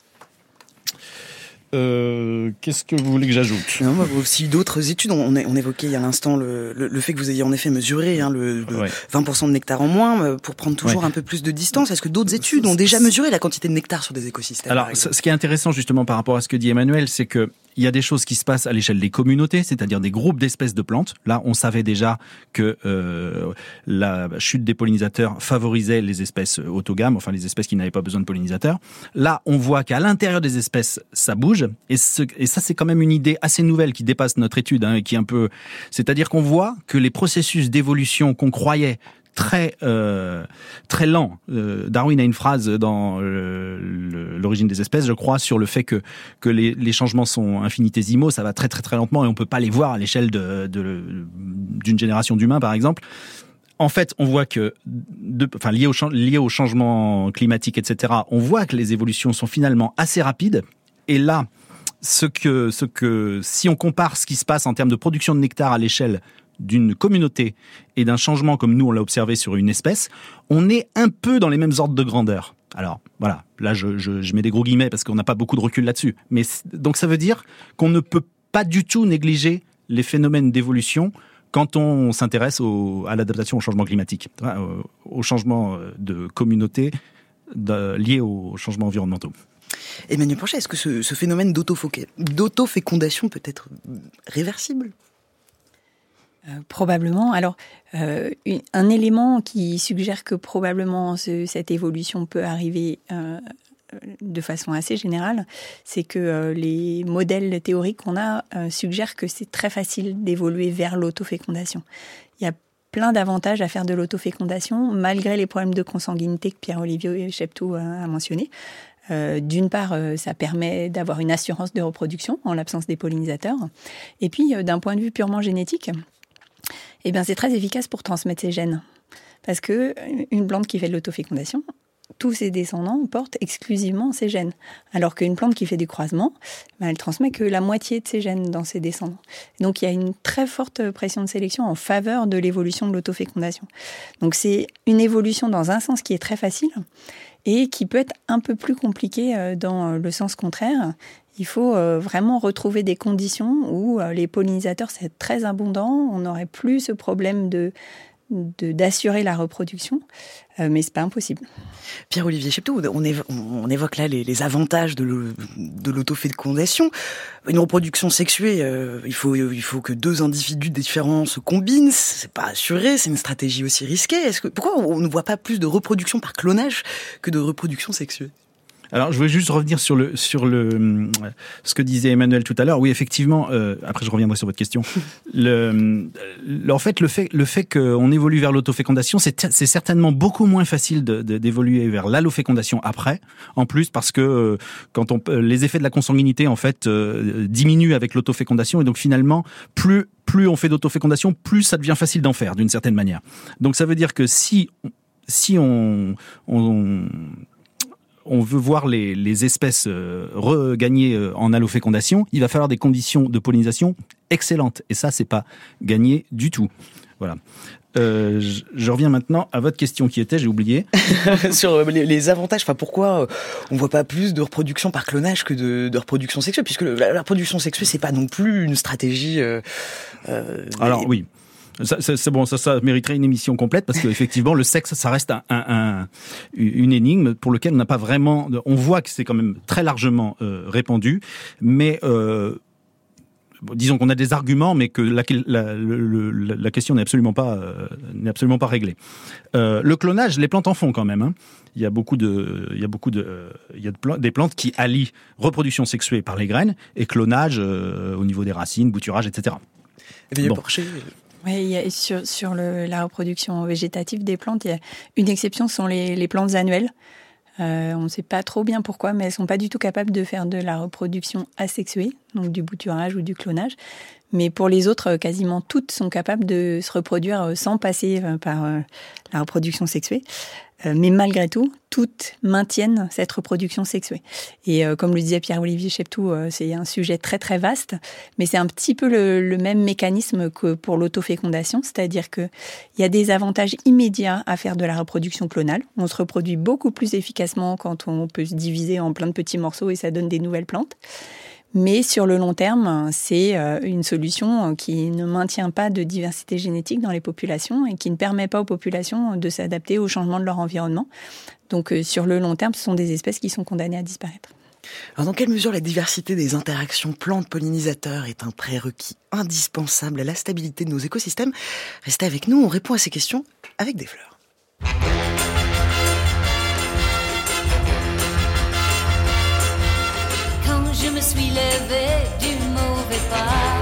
Euh, qu'est-ce que vous voulez que j'ajoute? Non, bah, aussi d'autres études. On, on évoquait il y a l'instant le, le, le fait que vous ayez en effet mesuré hein, le, le ouais. vingt pour cent de nectar en moins pour prendre toujours ouais. un peu plus de distance. Est-ce que d'autres études ont déjà mesuré la quantité de nectar sur des écosystèmes? Alors, ce qui est intéressant justement par rapport à ce que dit Emmanuel, c'est que il y a des choses qui se passent à l'échelle des communautés, c'est-à-dire des groupes d'espèces de plantes. Là, on savait déjà que euh, la chute des pollinisateurs favorisait les espèces autogames, enfin les espèces qui n'avaient pas besoin de pollinisateurs. Là, on voit qu'à l'intérieur des espèces, ça bouge. Et, ce, et ça, c'est quand même une idée assez nouvelle qui dépasse notre étude, hein, qui est un peu... C'est-à-dire qu'on voit que les processus d'évolution qu'on croyait très euh, très lent. Euh, Darwin a une phrase dans le, le, l'origine des espèces, je crois, sur le fait que que les, les changements sont infinitésimaux, ça va très très très lentement et on peut pas les voir à l'échelle de, de d'une génération d'humains, par exemple. En fait, on voit que, de, enfin, lié au lié au changement climatique, et cetera. On voit que les évolutions sont finalement assez rapides. Et là, ce que ce que si on compare ce qui se passe en termes de production de nectar à l'échelle d'une communauté et d'un changement comme nous on l'a observé sur une espèce, on est un peu dans les mêmes ordres de grandeur. Alors voilà, là je, je, je mets des gros guillemets parce qu'on n'a pas beaucoup de recul là-dessus. Mais donc ça veut dire qu'on ne peut pas du tout négliger les phénomènes d'évolution quand on s'intéresse au, à l'adaptation au changement climatique, au, au changement de communauté de, lié aux changements environnementaux. Emmanuel Porchet, est-ce que ce, ce phénomène d'autofécondation peut être réversible ? Euh, probablement. Alors, euh, une, un élément qui suggère que probablement ce, cette évolution peut arriver euh, de façon assez générale, c'est que euh, les modèles théoriques qu'on a euh, suggèrent que c'est très facile d'évoluer vers l'autofécondation. Il y a plein d'avantages à faire de l'autofécondation, malgré les problèmes de consanguinité que Pierre-Olivier Chepteau a, a mentionné. Euh, d'une part, euh, ça permet d'avoir une assurance de reproduction en l'absence des pollinisateurs. Et puis, euh, d'un point de vue purement génétique, eh bien, c'est très efficace pour transmettre ses gènes. Parce que une plante qui fait de l'autofécondation, tous ses descendants portent exclusivement ses gènes. Alors qu'une plante qui fait du croisement, ben, elle transmet que la moitié de ses gènes dans ses descendants. Donc, il y a une très forte pression de sélection en faveur de l'évolution de l'autofécondation. Donc, c'est une évolution dans un sens qui est très facile et qui peut être un peu plus compliqué dans le sens contraire. Il faut vraiment retrouver des conditions où les pollinisateurs, c'est très abondant, on n'aurait plus ce problème de, de, d'assurer la reproduction, mais c'est pas impossible. Pierre-Olivier Chepteau, on, évo- on évoque là les, les avantages de, le, de l'autofécondation. Une reproduction sexuée, euh, il faut, il faut que deux individus différents se combinent, c'est pas assuré, c'est une stratégie aussi risquée. Est-ce que, pourquoi on ne voit pas plus de reproduction par clonage que de reproduction sexuée ? Alors, je voulais juste revenir sur le sur le ce que disait Emmanuel tout à l'heure. Oui, effectivement. Euh, après, je reviendrai sur votre question. le, le, en fait, le fait le fait qu'on évolue vers l'autofécondation, c'est c'est certainement beaucoup moins facile de, de, d'évoluer vers l'allofécondation après. En plus, parce que euh, quand on les effets de la consanguinité en fait euh, diminuent avec l'autofécondation et donc finalement plus plus on fait d'autofécondation, plus ça devient facile d'en faire d'une certaine manière. Donc ça veut dire que si si on on on veut voir les, les espèces euh, regagner euh, en allofécondation, il va falloir des conditions de pollinisation excellentes. Et ça, c'est pas gagné du tout. Voilà. Euh, je, je reviens maintenant à votre question qui était, j'ai oublié. Sur les, les avantages, enfin pourquoi euh, on voit pas plus de reproduction par clonage que de, de reproduction sexuée, puisque le, la, la reproduction sexuée c'est pas non plus une stratégie. Euh, euh, Alors des... oui. Ça, c'est, c'est bon, ça, ça mériterait une émission complète parce qu'effectivement, le sexe, ça reste un, un, un, une énigme pour lequel on n'a pas vraiment. On voit que c'est quand même très largement euh, répandu, mais euh, disons qu'on a des arguments, mais que la, la, le, la question n'est absolument pas euh, n'est absolument pas réglée. Euh, le clonage, les plantes en font quand même. Hein. Il y a beaucoup de, il y a beaucoup de, euh, il y a de pla- des plantes qui allient reproduction sexuée par les graines et clonage euh, au niveau des racines, bouturage, et cetera. Bon. Oui, il y a, sur, sur le, la reproduction végétative des plantes, il y a une exception, ce sont les, les plantes annuelles. Euh, on ne sait pas trop bien pourquoi, mais elles ne sont pas du tout capables de faire de la reproduction asexuée, donc du bouturage ou du clonage. Mais pour les autres, quasiment toutes sont capables de se reproduire sans passer par la reproduction sexuée. Mais malgré tout, toutes maintiennent cette reproduction sexuée. Et euh, comme le disait Pierre-Olivier Cheptou, euh, c'est un sujet très très vaste, mais c'est un petit peu le, le même mécanisme que pour l'autofécondation, c'est-à-dire qu'il y a des avantages immédiats à faire de la reproduction clonale. On se reproduit beaucoup plus efficacement quand on peut se diviser en plein de petits morceaux et ça donne des nouvelles plantes. Mais sur le long terme, c'est une solution qui ne maintient pas de diversité génétique dans les populations et qui ne permet pas aux populations de s'adapter au changement de leur environnement. Donc sur le long terme, ce sont des espèces qui sont condamnées à disparaître. Alors, dans quelle mesure la diversité des interactions plantes-pollinisateurs est un prérequis indispensable à la stabilité de nos écosystèmes ? Restez avec nous, on répond à ces questions avec des fleurs. Je me suis levée du mauvais pas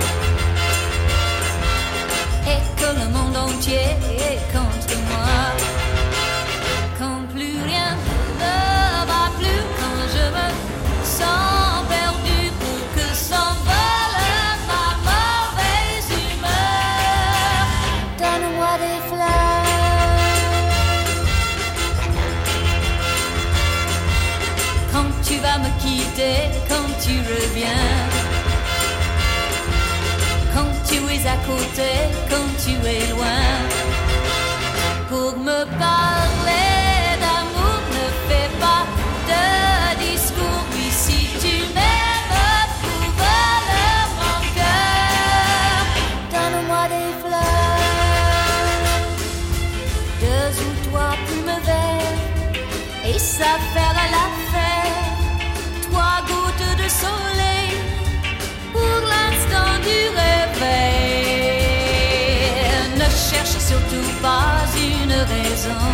et que le monde entier est contre moi. Quand plus rien ne va plus, quand je me sens perdue pour que s'envole ma mauvaise humeur, donne-moi des fleurs. Quand tu vas me quitter, quand tu reviens, quand tu es à côté, quand tu es loin, pour me parler d'amour, ne fais pas de discours, puis si tu m'aimes, prouve-le mon cœur, donne-moi des fleurs, deux ou trois plumes vertes, et ça fera l'affaire. Trois gouttes de soleil pour l'instant du réveil. Ne cherche surtout pas une raison.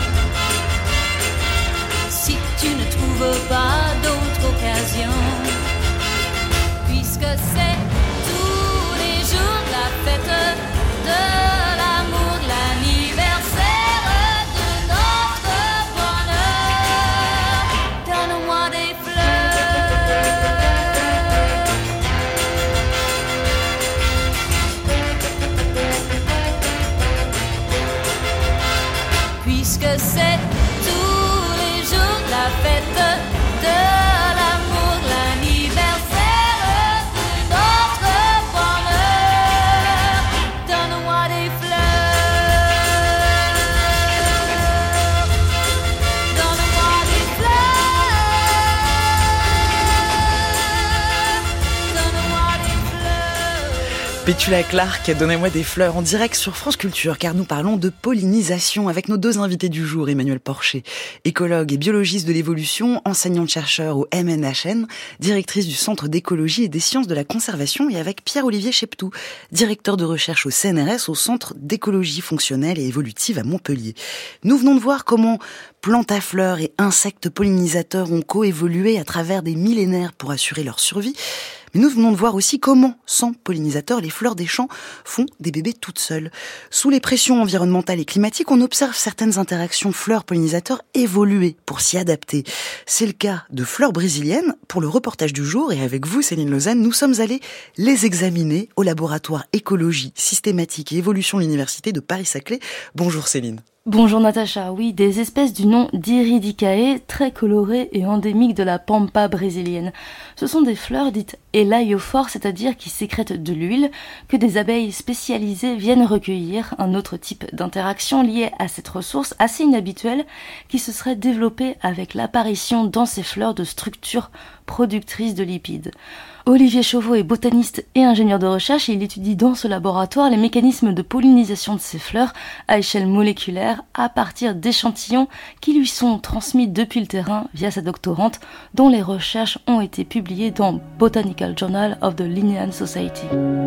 Si tu ne trouves pas d'autre occasion, puisque c'est tous les jours la fête de l'amour, l'anniversaire de notre bonheur, donne-moi des fleurs. Puisque c'est tous les jours la fête de l'amour, l'anniversaire de notre bonheur, donne-moi des fleurs, donne-moi des fleurs, donne-moi des fleurs. Pétula Clark, donnez-moi des fleurs en direct sur France Culture, car nous parlons de pollinisation avec nos deux invités du jour, Emmanuelle Porcher, écologue et biologiste de l'évolution, enseignante-chercheur au M N H N, directrice du Centre d'écologie et des sciences de la conservation, et avec Pierre-Olivier Cheptou, directeur de recherche au C N R S au Centre d'écologie fonctionnelle et évolutive à Montpellier. Nous venons de voir comment plantes à fleurs et insectes pollinisateurs ont coévolué à travers des millénaires pour assurer leur survie. Mais nous venons de voir aussi comment, sans pollinisateurs, les fleurs des champs font des bébés toutes seules. Sous les pressions environnementales et climatiques, on observe certaines interactions fleurs-pollinisateurs évoluer pour s'y adapter. C'est le cas de fleurs brésiliennes. Pour le reportage du jour, et avec vous, Céline Lausanne, nous sommes allés les examiner au laboratoire écologie, systématique et évolution de l'université de Paris-Saclay. Bonjour Céline. Bonjour Natacha, oui, des espèces du nom d'Iridicae, très colorées et endémiques de la pampa brésilienne. Ce sont des fleurs dites élaiophores, c'est-à-dire qui sécrètent de l'huile, que des abeilles spécialisées viennent recueillir, un autre type d'interaction liée à cette ressource assez inhabituelle qui se serait développée avec l'apparition dans ces fleurs de structures productrices de lipides. Olivier Chauveau est botaniste et ingénieur de recherche et il étudie dans ce laboratoire les mécanismes de pollinisation de ces fleurs à échelle moléculaire à partir d'échantillons qui lui sont transmis depuis le terrain via sa doctorante dont les recherches ont été publiées dans Botanical Journal of the Linnean Society.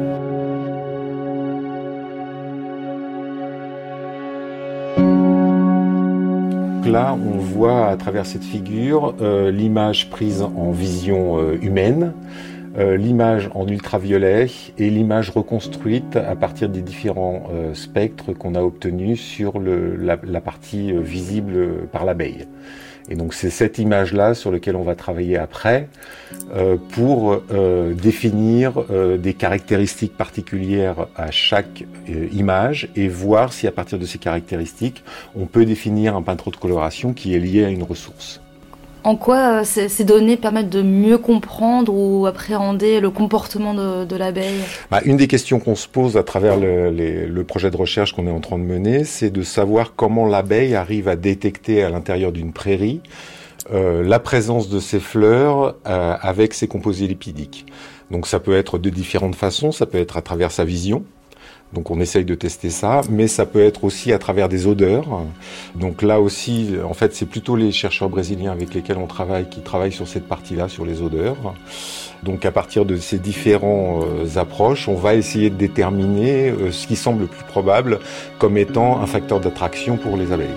Là, on voit à travers cette figure euh, l'image prise en vision euh, humaine, euh, l'image en ultraviolet et l'image reconstruite à partir des différents euh, spectres qu'on a obtenus sur le, la, la partie euh, visible par l'abeille. Et donc c'est cette image-là sur laquelle on va travailler après euh, pour euh, définir euh, des caractéristiques particulières à chaque euh, image et voir si à partir de ces caractéristiques, on peut définir un patrón de coloration qui est lié à une ressource. En quoi ces, ces données permettent de mieux comprendre ou appréhender le comportement de, de l'abeille ? Bah, une des questions qu'on se pose à travers le, les, le projet de recherche qu'on est en train de mener, c'est de savoir comment l'abeille arrive à détecter à l'intérieur d'une prairie euh, la présence de ces fleurs euh, avec ses composés lipidiques. Donc ça peut être de différentes façons, ça peut être à travers sa vision. Donc on essaye de tester ça, mais ça peut être aussi à travers des odeurs. Donc là aussi, en fait, c'est plutôt les chercheurs brésiliens avec lesquels on travaille qui travaillent sur cette partie-là, sur les odeurs. Donc à partir de ces différentes euh, approches, on va essayer de déterminer euh, ce qui semble le plus probable comme étant un facteur d'attraction pour les abeilles.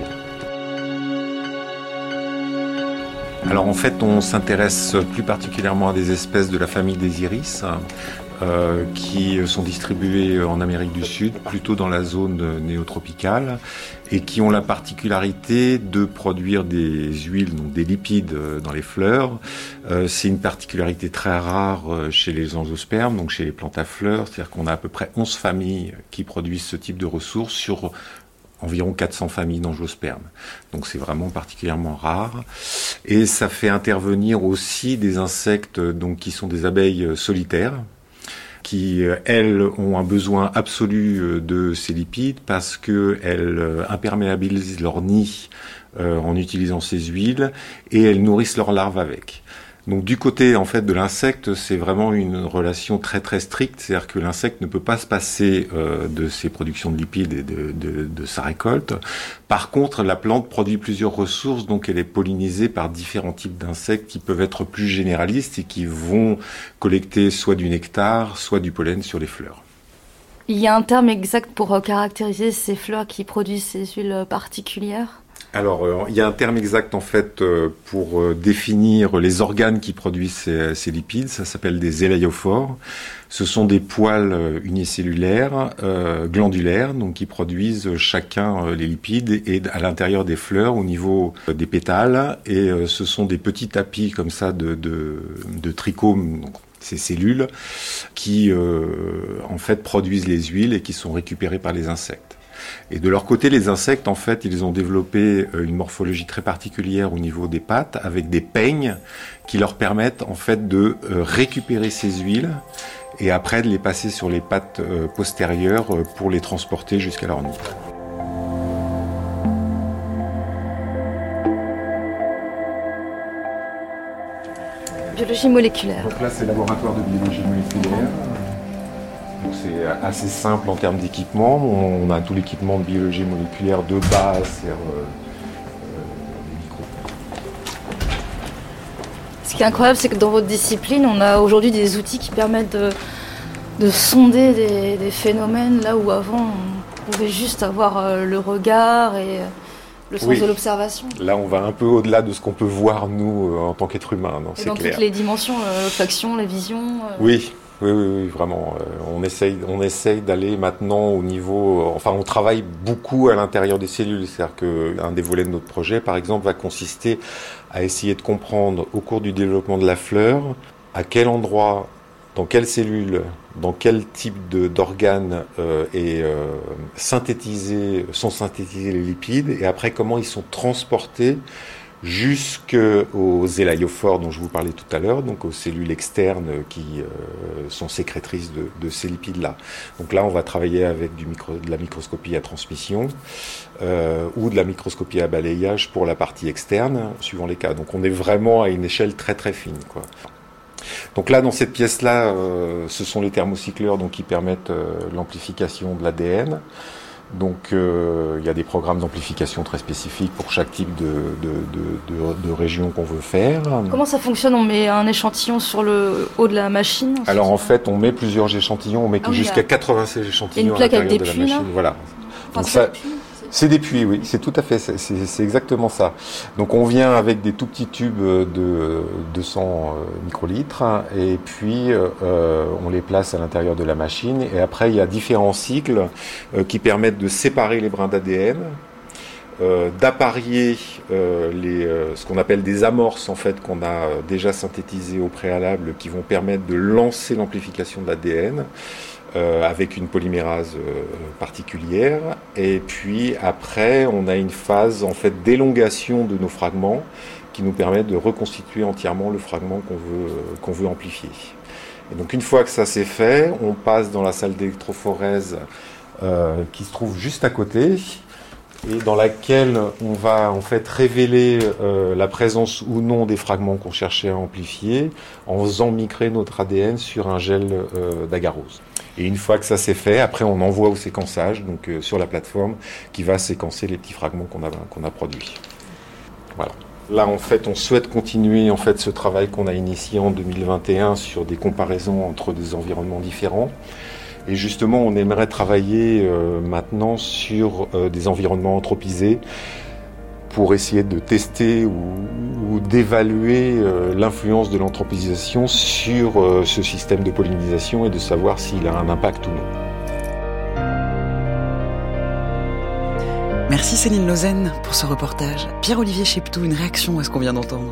Alors en fait, on s'intéresse plus particulièrement à des espèces de la famille des iris, Euh, qui sont distribués en Amérique du Sud, plutôt dans la zone néotropicale, et qui ont la particularité de produire des huiles, donc des lipides dans les fleurs. Euh, c'est une particularité très rare chez les angiospermes, donc chez les plantes à fleurs, c'est-à-dire qu'on a à peu près onze familles qui produisent ce type de ressources sur environ quatre cents familles d'angiospermes. Donc c'est vraiment particulièrement rare. Et ça fait intervenir aussi des insectes donc, qui sont des abeilles solitaires, qui, elles, ont un besoin absolu de ces lipides parce qu'elles imperméabilisent leur nid euh, en utilisant ces huiles et elles nourrissent leurs larves avec. Donc du côté en fait de l'insecte, c'est vraiment une relation très très stricte, c'est-à-dire que l'insecte ne peut pas se passer euh, de ses productions de lipides et de, de, de sa récolte. Par contre, la plante produit plusieurs ressources, donc elle est pollinisée par différents types d'insectes qui peuvent être plus généralistes et qui vont collecter soit du nectar, soit du pollen sur les fleurs. Il y a un terme exact pour caractériser ces fleurs qui produisent ces huiles particulières ? Alors, euh, il y a un terme exact en fait euh, pour euh, définir les organes qui produisent ces, ces lipides. Ça s'appelle des élaiophores. Ce sont des poils euh, unicellulaires, euh, glandulaires, donc qui produisent chacun euh, les lipides et à l'intérieur des fleurs, au niveau euh, des pétales. Et euh, ce sont des petits tapis comme ça de, de, de trichomes. Donc, ces cellules qui euh, en fait produisent les huiles et qui sont récupérées par les insectes. Et de leur côté, les insectes, en fait, ils ont développé une morphologie très particulière au niveau des pattes, avec des peignes qui leur permettent, en fait, de récupérer ces huiles et après de les passer sur les pattes postérieures pour les transporter jusqu'à leur nid. Biologie moléculaire. Donc là, c'est le laboratoire de biologie moléculaire. Donc c'est assez simple en termes d'équipement. On a tout l'équipement de biologie moléculaire de base, c'est euh, euh, les micros. Ce qui est incroyable, c'est que dans votre discipline, on a aujourd'hui des outils qui permettent de, de sonder des, des phénomènes là où avant on pouvait juste avoir le regard et le sens oui. de l'observation. Là, on va un peu au-delà de ce qu'on peut voir nous en tant qu'être humain. Non, c'est dans clair. Toutes les dimensions, l'olfaction, la vision. Euh... Oui. Oui, oui, oui, vraiment. Euh, on essaye, on essaye d'aller maintenant au niveau... Euh, enfin, on travaille beaucoup à l'intérieur des cellules. C'est-à-dire qu'un des volets de notre projet, par exemple, va consister à essayer de comprendre, au cours du développement de la fleur, à quel endroit, dans quelle cellule dans quel type de, d'organes euh, est, euh, synthétisé, sont synthétisés les lipides, et après comment ils sont transportés jusqu'aux élaiophores dont je vous parlais tout à l'heure, donc aux cellules externes qui euh, sont sécrétrices de, de ces lipides-là. Donc là, on va travailler avec du micro, de la microscopie à transmission euh, ou de la microscopie à balayage pour la partie externe, suivant les cas. Donc on est vraiment à une échelle très très fine, quoi. Donc là, dans cette pièce-là, euh, ce sont les thermocycleurs donc, qui permettent euh, l'amplification de l'A D N. Donc euh, il y a des programmes d'amplification très spécifiques pour chaque type de, de, de, de, de région qu'on veut faire. Comment ça fonctionne? On met un échantillon sur le haut de la machine? Alors en fait, on met plusieurs échantillons, on met ah oui, jusqu'à a... quatre-vingt-seize échantillons à l'intérieur de la machine. Voilà. Enfin, donc ça, c'est des puits, oui, c'est tout à fait, c'est, c'est, c'est exactement ça. Donc on vient avec des tout petits tubes de deux cents microlitres et puis euh, on les place à l'intérieur de la machine et après il y a différents cycles euh, qui permettent de séparer les brins d'A D N, euh, d'apparier euh, les, euh, ce qu'on appelle des amorces en fait qu'on a déjà synthétisées au préalable qui vont permettre de lancer l'amplification de l'A D N. Euh, avec une polymérase euh, particulière, et puis après on a une phase en fait d'élongation de nos fragments qui nous permet de reconstituer entièrement le fragment qu'on veut, euh, qu'on veut amplifier. Et donc une fois que ça c'est fait, on passe dans la salle d'électrophorèse euh, qui se trouve juste à côté et dans laquelle on va en fait révéler euh, la présence ou non des fragments qu'on cherchait à amplifier en faisant migrer notre A D N sur un gel euh, d'agarose. Et une fois que ça c'est fait, après on envoie au séquençage, donc euh, sur la plateforme, qui va séquencer les petits fragments qu'on a, qu'on a produits. Voilà. Là, en fait, on souhaite continuer en fait ce travail qu'on a initié en deux mille vingt et un sur des comparaisons entre des environnements différents. Et justement, on aimerait travailler euh, maintenant sur euh, des environnements anthropisés pour essayer de tester ou, ou d'évaluer euh, l'influence de l'anthropisation sur euh, ce système de pollinisation et de savoir s'il a un impact ou non. Merci Céline Lausanne pour ce reportage. Pierre-Olivier Cheptou, une réaction à ce qu'on vient d'entendre?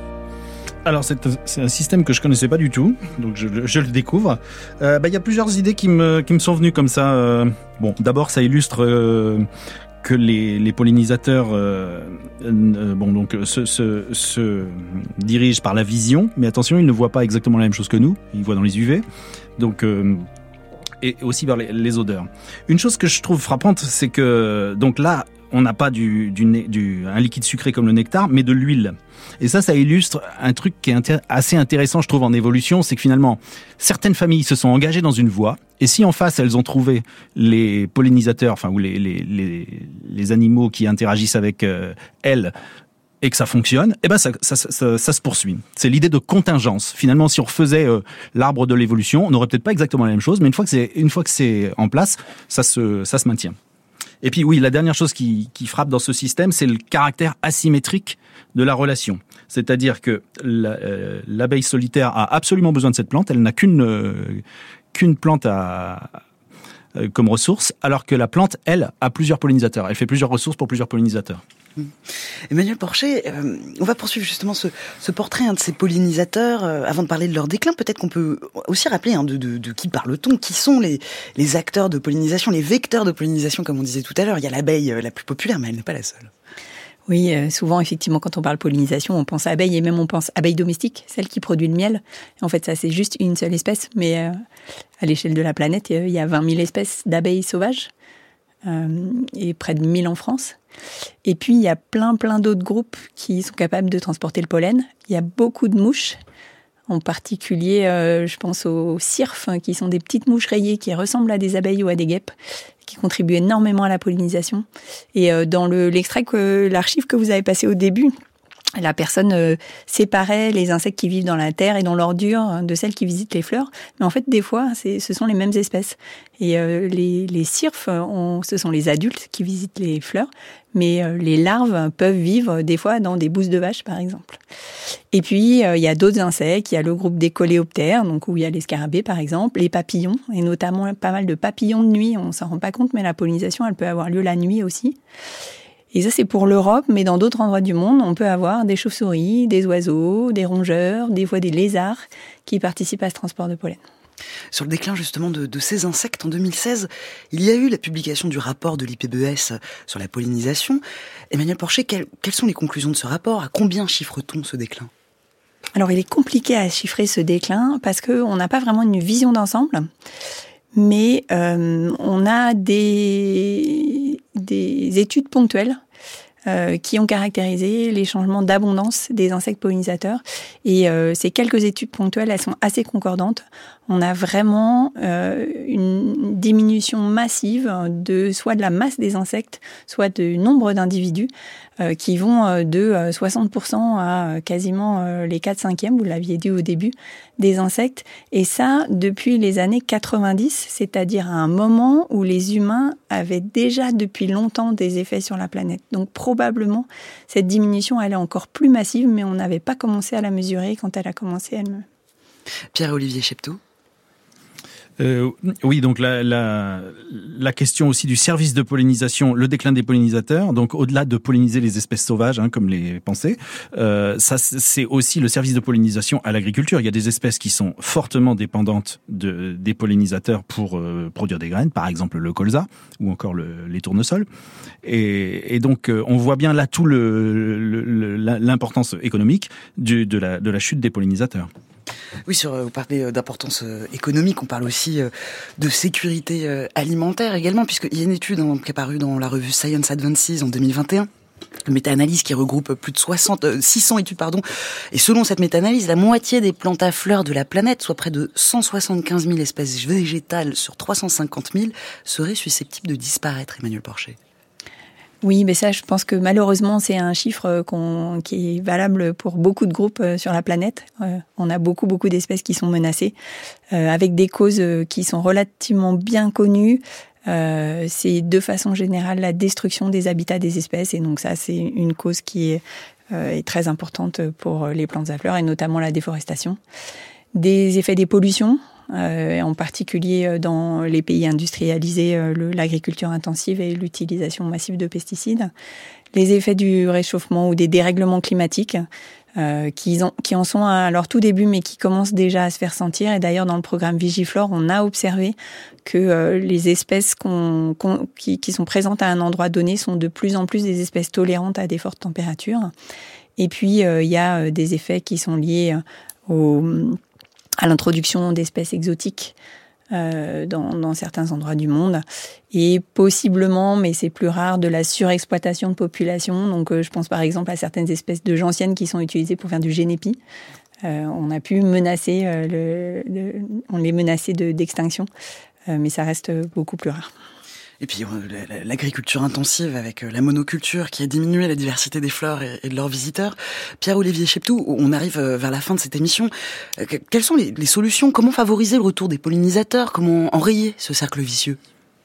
Alors c'est, c'est un système que je connaissais pas du tout, donc je, je le découvre. Euh, bah, y a plusieurs idées qui me, qui me sont venues comme ça. Euh, bon, d'abord ça illustre euh, que les, les pollinisateurs euh, euh, bon, donc, se, se, se dirigent par la vision, mais attention, ils ne voient pas exactement la même chose que nous, ils voient dans les U V, donc, euh, et aussi par les, les odeurs. Une chose que je trouve frappante, c'est que donc là, on n'a pas du, du, du, un liquide sucré comme le nectar, mais de l'huile. Et ça, ça illustre un truc qui est intér- assez intéressant, je trouve, en évolution, c'est que finalement, certaines familles se sont engagées dans une voie, et si en face, elles ont trouvé les pollinisateurs, enfin, ou les, les, les, les animaux qui interagissent avec euh, elles, et que ça fonctionne, eh ben ça, ça, ça, ça, ça se poursuit. C'est l'idée de contingence. Finalement, si on refaisait euh, l'arbre de l'évolution, on n'aurait peut-être pas exactement la même chose, mais une fois que c'est, une fois que c'est en place, ça se, ça se maintient. Et puis oui, la dernière chose qui, qui frappe dans ce système, c'est le caractère asymétrique de la relation. C'est-à-dire que la, euh, l'abeille solitaire a absolument besoin de cette plante, elle n'a qu'une, euh, qu'une plante à, euh, comme ressource, alors que la plante, elle, a plusieurs pollinisateurs. Elle fait plusieurs ressources pour plusieurs pollinisateurs. Emmanuel Porcher, euh, on va poursuivre justement ce, ce portrait hein, de ces pollinisateurs. Euh, avant de parler de leur déclin, peut-être qu'on peut aussi rappeler hein, de, de, de qui parle-t-on, qui sont les, les acteurs de pollinisation, les vecteurs de pollinisation, comme on disait tout à l'heure. Il y a l'abeille euh, la plus populaire, mais elle n'est pas la seule. Oui, euh, souvent, effectivement, quand on parle pollinisation, on pense à abeille et même on pense abeille domestique, celle qui produit le miel. Et en fait, ça, c'est juste une seule espèce, mais euh, à l'échelle de la planète, il y a vingt mille espèces d'abeilles sauvages euh, et près de mille en France. Et puis, il y a plein, plein d'autres groupes qui sont capables de transporter le pollen. Il y a beaucoup de mouches, en particulier, euh, je pense aux cirfes, hein, qui sont des petites mouches rayées qui ressemblent à des abeilles ou à des guêpes, qui contribuent énormément à la pollinisation. Et euh, dans le, l'extrait, que, l'archive que vous avez passé au début, la personne euh, séparait les insectes qui vivent dans la terre et dans l'ordure hein, de celles qui visitent les fleurs. Mais en fait, des fois, c'est, ce sont les mêmes espèces. Et euh, les, les cirfes, on, ce sont les adultes qui visitent les fleurs. Mais euh, les larves peuvent vivre des fois dans des bousses de vache, par exemple. Et puis, il euh, y a d'autres insectes. Il y a le groupe des coléoptères, donc où il y a les scarabées, par exemple, les papillons, et notamment pas mal de papillons de nuit. On s'en rend pas compte, mais la pollinisation, elle peut avoir lieu la nuit aussi. Et ça, c'est pour l'Europe, mais dans d'autres endroits du monde, on peut avoir des chauves-souris, des oiseaux, des rongeurs, des fois des lézards qui participent à ce transport de pollen. Sur le déclin justement de, de ces insectes, en deux mille seize, il y a eu la publication du rapport de l'I P B E S sur la pollinisation. Emmanuel Porcher, quelles, quelles sont les conclusions de ce rapport? À combien chiffre-t-on ce déclin? Alors il est compliqué à chiffrer ce déclin parce qu'on n'a pas vraiment une vision d'ensemble, mais euh, on a des, des études ponctuelles Euh, qui ont caractérisé les changements d'abondance des insectes pollinisateurs. Et euh, ces quelques études ponctuelles, elles sont assez concordantes. On a vraiment euh, une diminution massive de soit de la masse des insectes, soit du nombre d'individus euh, qui vont euh, de euh, soixante pour cent à euh, quasiment euh, les quatre cinquièmes, vous l'aviez dit au début, des insectes. Et ça, depuis les années quatre-vingt-dix, c'est-à-dire à un moment où les humains avaient déjà depuis longtemps des effets sur la planète. Donc probablement, cette diminution, elle est encore plus massive, mais on n'avait pas commencé à la mesurer quand elle a commencé elle-même. Pierre-Olivier Chepteau. Euh, oui, donc la, la, la question aussi du service de pollinisation, le déclin des pollinisateurs, donc au-delà de polliniser les espèces sauvages, hein, comme les pensaient, euh, ça c'est aussi le service de pollinisation à l'agriculture. Il y a des espèces qui sont fortement dépendantes de, des pollinisateurs pour euh, produire des graines, par exemple le colza ou encore le, les tournesols. Et, et donc euh, on voit bien là tout le, le, le l'importance économique du, de, la, de la chute des pollinisateurs. Oui, sur, vous parlez d'importance économique, on parle aussi de sécurité alimentaire également, puisqu'il y a une étude hein, qui est parue dans la revue Science Advances en deux mille vingt et un, une méta-analyse qui regroupe plus de soixante, six cents études, pardon. Et selon cette méta-analyse, la moitié des plantes à fleurs de la planète, soit près de cent soixante-quinze mille espèces végétales sur trois cent cinquante mille, seraient susceptibles de disparaître, Emmanuel Porcher. Oui, mais ça, je pense que malheureusement, c'est un chiffre qu'on, qui est valable pour beaucoup de groupes sur la planète. Euh, on a beaucoup, beaucoup d'espèces qui sont menacées, euh, avec des causes qui sont relativement bien connues. Euh, c'est de façon générale la destruction des habitats des espèces, et donc ça, c'est une cause qui est, euh, est très importante pour les plantes à fleurs, et notamment la déforestation. Des effets des pollutions. Euh, en particulier dans les pays industrialisés, euh, le, l'agriculture intensive et l'utilisation massive de pesticides. Les effets du réchauffement ou des dérèglements climatiques euh, qui, ont, qui en sont à leur tout début, mais qui commencent déjà à se faire sentir. Et d'ailleurs, dans le programme Vigiflore, on a observé que euh, les espèces qu'on, qu'on, qui, qui sont présentes à un endroit donné sont de plus en plus des espèces tolérantes à des fortes températures. Et puis, euh, il y a des effets qui sont liés au... à l'introduction d'espèces exotiques euh, dans, dans certains endroits du monde, et possiblement, mais c'est plus rare, de la surexploitation de population. Donc euh, je pense par exemple à certaines espèces de gentianes qui sont utilisées pour faire du génépi. Euh, on a pu menacer, euh, le, le, on les menaçait de, d'extinction, euh, mais ça reste beaucoup plus rare. Et puis l'agriculture intensive avec la monoculture qui a diminué la diversité des fleurs et de leurs visiteurs. Pierre-Olivier Chepteau, on arrive vers la fin de cette émission. Quelles sont les, les solutions? Comment favoriser le retour des pollinisateurs? Comment enrayer ce cercle vicieux?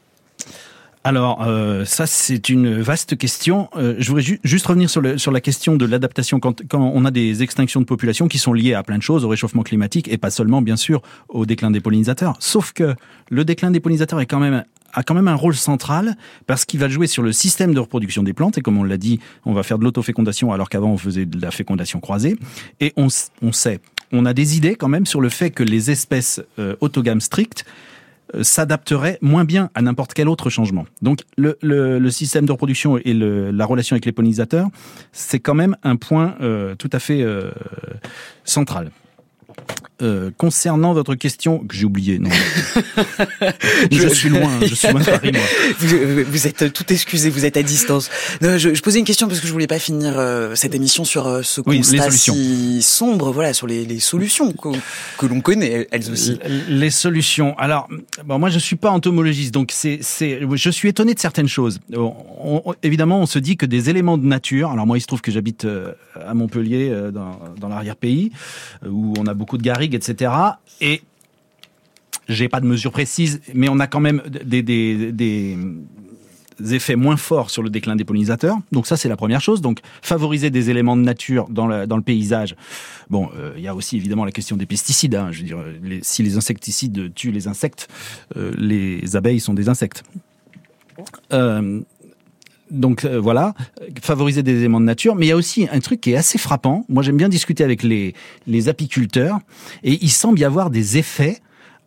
Alors, euh, ça, c'est une vaste question. Euh, je voudrais ju- juste revenir sur, le, sur la question de l'adaptation quand, quand on a des extinctions de population qui sont liées à plein de choses, au réchauffement climatique et pas seulement, bien sûr, au déclin des pollinisateurs. Sauf que le déclin des pollinisateurs est quand même a quand même un rôle central parce qu'il va jouer sur le système de reproduction des plantes, et comme on l'a dit, on va faire de l'autofécondation alors qu'avant on faisait de la fécondation croisée, et on, on sait, on a des idées quand même sur le fait que les espèces euh, autogames strictes euh, s'adapteraient moins bien à n'importe quel autre changement. Donc le, le, le système de reproduction et le, la relation avec les pollinisateurs, c'est quand même un point euh, tout à fait euh, central. Euh, concernant votre question que j'ai oublié, non. je, je suis loin, je suis loin de Paris, moi. Vous, vous êtes tout excusé, vous êtes à distance. Non, je, je posais une question parce que je voulais pas finir euh, cette émission sur euh, ce oui, constat si sombre, voilà, sur les, les solutions que, que l'on connaît, elles aussi. Les solutions. Alors, bon, moi, je suis pas entomologiste, donc c'est, c'est, je suis étonné de certaines choses. On, on, évidemment, on se dit que des éléments de nature. Alors moi, il se trouve que j'habite à Montpellier, dans, dans l'arrière-pays, où on a beaucoup de garrigues, et cetera. Et j'ai pas de mesures précises, mais on a quand même des, des, des effets moins forts sur le déclin des pollinisateurs. Donc ça, c'est la première chose. Donc favoriser des éléments de nature dans, la, dans le paysage. Bon, il euh, y a aussi évidemment la question des pesticides. Hein. Je veux dire, les, si les insecticides tuent les insectes, euh, les abeilles sont des insectes. Euh, Donc euh, voilà, favoriser des éléments de nature. Mais il y a aussi un truc qui est assez frappant. Moi, j'aime bien discuter avec les, les apiculteurs. Et il semble y avoir des effets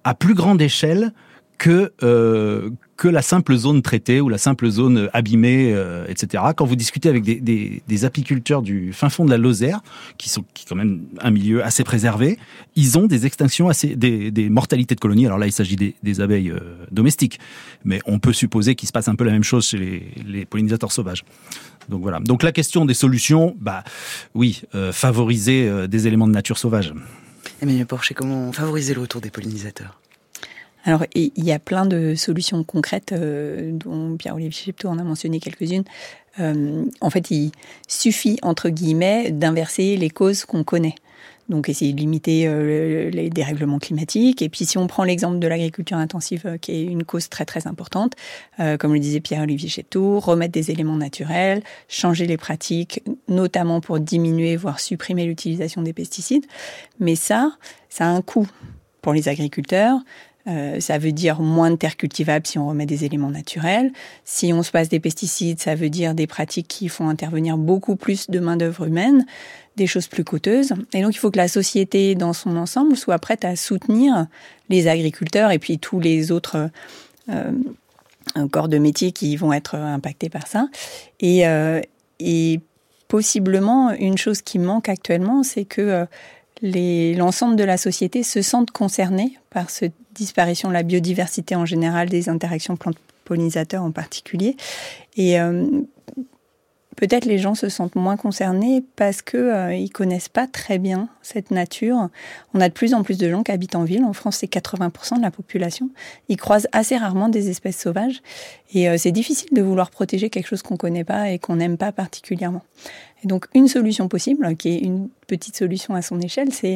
à plus grande échelle que euh, que la simple zone traitée ou la simple zone abîmée, euh, et cetera. Quand vous discutez avec des, des, des apiculteurs du fin fond de la Lozère, qui sont qui est quand même un milieu assez préservé, ils ont des extinctions assez, des, des mortalités de colonies. Alors là, il s'agit des, des abeilles euh, domestiques, mais on peut supposer qu'il se passe un peu la même chose chez les, les pollinisateurs sauvages. Donc voilà. Donc la question des solutions, bah oui, euh, favoriser euh, des éléments de nature sauvage. Emmanuel Porcher, comment favoriser le retour des pollinisateurs ? Alors, il y a plein de solutions concrètes, euh, dont Pierre-Olivier Chepteau en a mentionné quelques-unes. Euh, en fait, il suffit, entre guillemets, d'inverser les causes qu'on connaît. Donc, essayer de limiter euh, les dérèglements climatiques. Et puis, si on prend l'exemple de l'agriculture intensive, euh, qui est une cause très, très importante, euh, comme le disait Pierre-Olivier Chepteau, remettre des éléments naturels, changer les pratiques, notamment pour diminuer, voire supprimer l'utilisation des pesticides. Mais ça, ça a un coût pour les agriculteurs. Euh, ça veut dire moins de terres cultivables si on remet des éléments naturels. Si on se passe des pesticides, ça veut dire des pratiques qui font intervenir beaucoup plus de main-d'œuvre humaine, des choses plus coûteuses. Et donc, il faut que la société, dans son ensemble, soit prête à soutenir les agriculteurs et puis tous les autres euh, corps de métier qui vont être impactés par ça. Et, euh, et possiblement, une chose qui manque actuellement, c'est que euh, les, l'ensemble de la société se sente concernée par cette disparition de la biodiversité en général, des interactions plantes-pollinisateurs en particulier. Et euh, peut-être les gens se sentent moins concernés parce qu'ils euh, ne connaissent pas très bien cette nature. On a de plus en plus de gens qui habitent en ville. En France, c'est quatre-vingts pour cent de la population. Ils croisent assez rarement des espèces sauvages. Et euh, c'est difficile de vouloir protéger quelque chose qu'on ne connaît pas et qu'on n'aime pas particulièrement. Et donc, une solution possible, qui est une petite solution à son échelle, c'est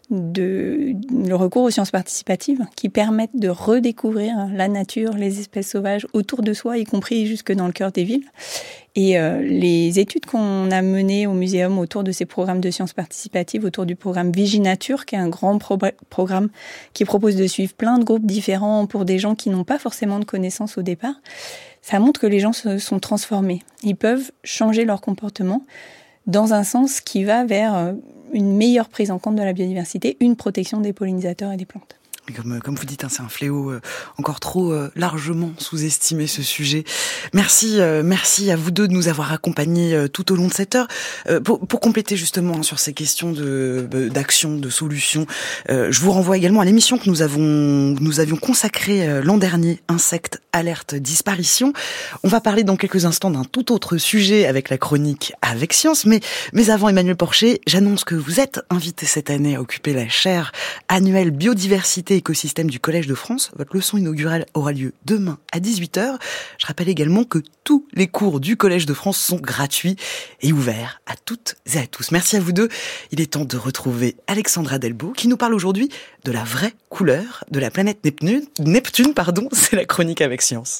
de, le recours aux sciences participatives qui permettent de redécouvrir la nature, les espèces sauvages autour de soi, y compris jusque dans le cœur des villes. Et euh, les études qu'on a menées au muséum autour de ces programmes de sciences participatives, autour du programme Viginature, qui est un grand pro- programme qui propose de suivre plein de groupes différents pour des gens qui n'ont pas forcément de connaissances au départ, ça montre que les gens se sont transformés. Ils peuvent changer leur comportement dans un sens qui va vers une meilleure prise en compte de la biodiversité, une protection des pollinisateurs et des plantes. Comme, comme vous dites, hein, c'est un fléau euh, encore trop euh, largement sous-estimé, ce sujet. Merci, euh, merci à vous deux de nous avoir accompagnés euh, tout au long de cette heure. Euh, pour, pour compléter justement hein, sur ces questions de, de d'action, de solutions, euh, je vous renvoie également à l'émission que nous avons nous avions consacrée euh, l'an dernier, Insectes, alerte, disparition. On va parler dans quelques instants d'un tout autre sujet avec la chronique Avec Science, mais mais avant, Emmanuel Porcher, j'annonce que vous êtes invité cette année à occuper la chaire annuelle biodiversité écosystème du Collège de France. Votre leçon inaugurale aura lieu demain à dix-huit heures. Je rappelle également que tous les cours du Collège de France sont gratuits et ouverts à toutes et à tous. Merci à vous deux. Il est temps de retrouver Alexandra Delbo qui nous parle aujourd'hui de la vraie couleur de la planète Neptune. Neptune, pardon, c'est la chronique Avec Science.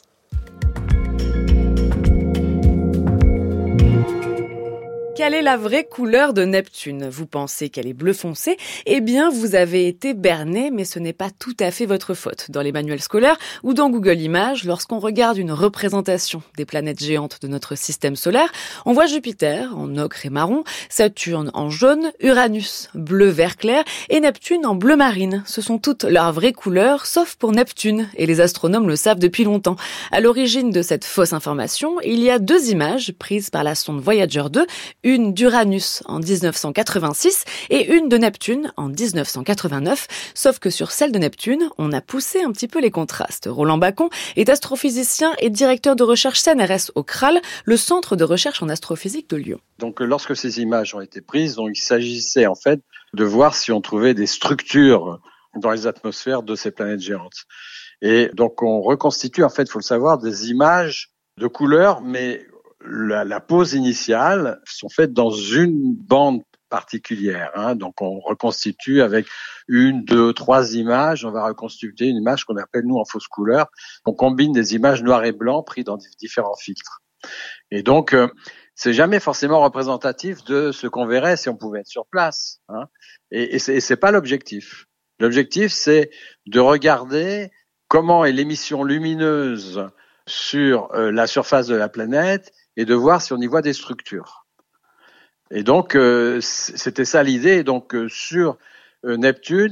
Quelle est la vraie couleur de Neptune ? Vous pensez qu'elle est bleu foncé ? Eh bien, vous avez été berné, mais ce n'est pas tout à fait votre faute. Dans les manuels scolaires ou dans Google Images, lorsqu'on regarde une représentation des planètes géantes de notre système solaire, on voit Jupiter en ocre et marron, Saturne en jaune, Uranus bleu vert clair et Neptune en bleu marine. Ce sont toutes leurs vraies couleurs, sauf pour Neptune, et les astronomes le savent depuis longtemps. À l'origine de cette fausse information, il y a deux images prises par la sonde Voyager deux, une d'Uranus en dix-neuf cent quatre-vingt-six et une de Neptune en dix-neuf cent quatre-vingt-neuf, sauf que sur celle de Neptune, on a poussé un petit peu les contrastes. Roland Bacon est astrophysicien et directeur de recherche C N R S au C R A L, le centre de recherche en astrophysique de Lyon. Donc lorsque ces images ont été prises, donc, il s'agissait en fait de voir si on trouvait des structures dans les atmosphères de ces planètes géantes. Et donc on reconstitue en fait, il faut le savoir, des images de couleurs, mais La, la pose initiale sont faites dans une bande particulière. Hein. Donc, on reconstitue avec une, deux, trois images. On va reconstituer une image qu'on appelle, nous, en fausse couleur. On combine des images noir et blanc prises dans différents filtres. Et donc, euh, c'est jamais forcément représentatif de ce qu'on verrait si on pouvait être sur place. Hein. Et, et, c'est, et c'est pas l'objectif. L'objectif, c'est de regarder comment est l'émission lumineuse sur euh, la surface de la planète et de voir si on y voit des structures. Et donc, euh, c'était ça l'idée. Donc, euh, sur euh, Neptune,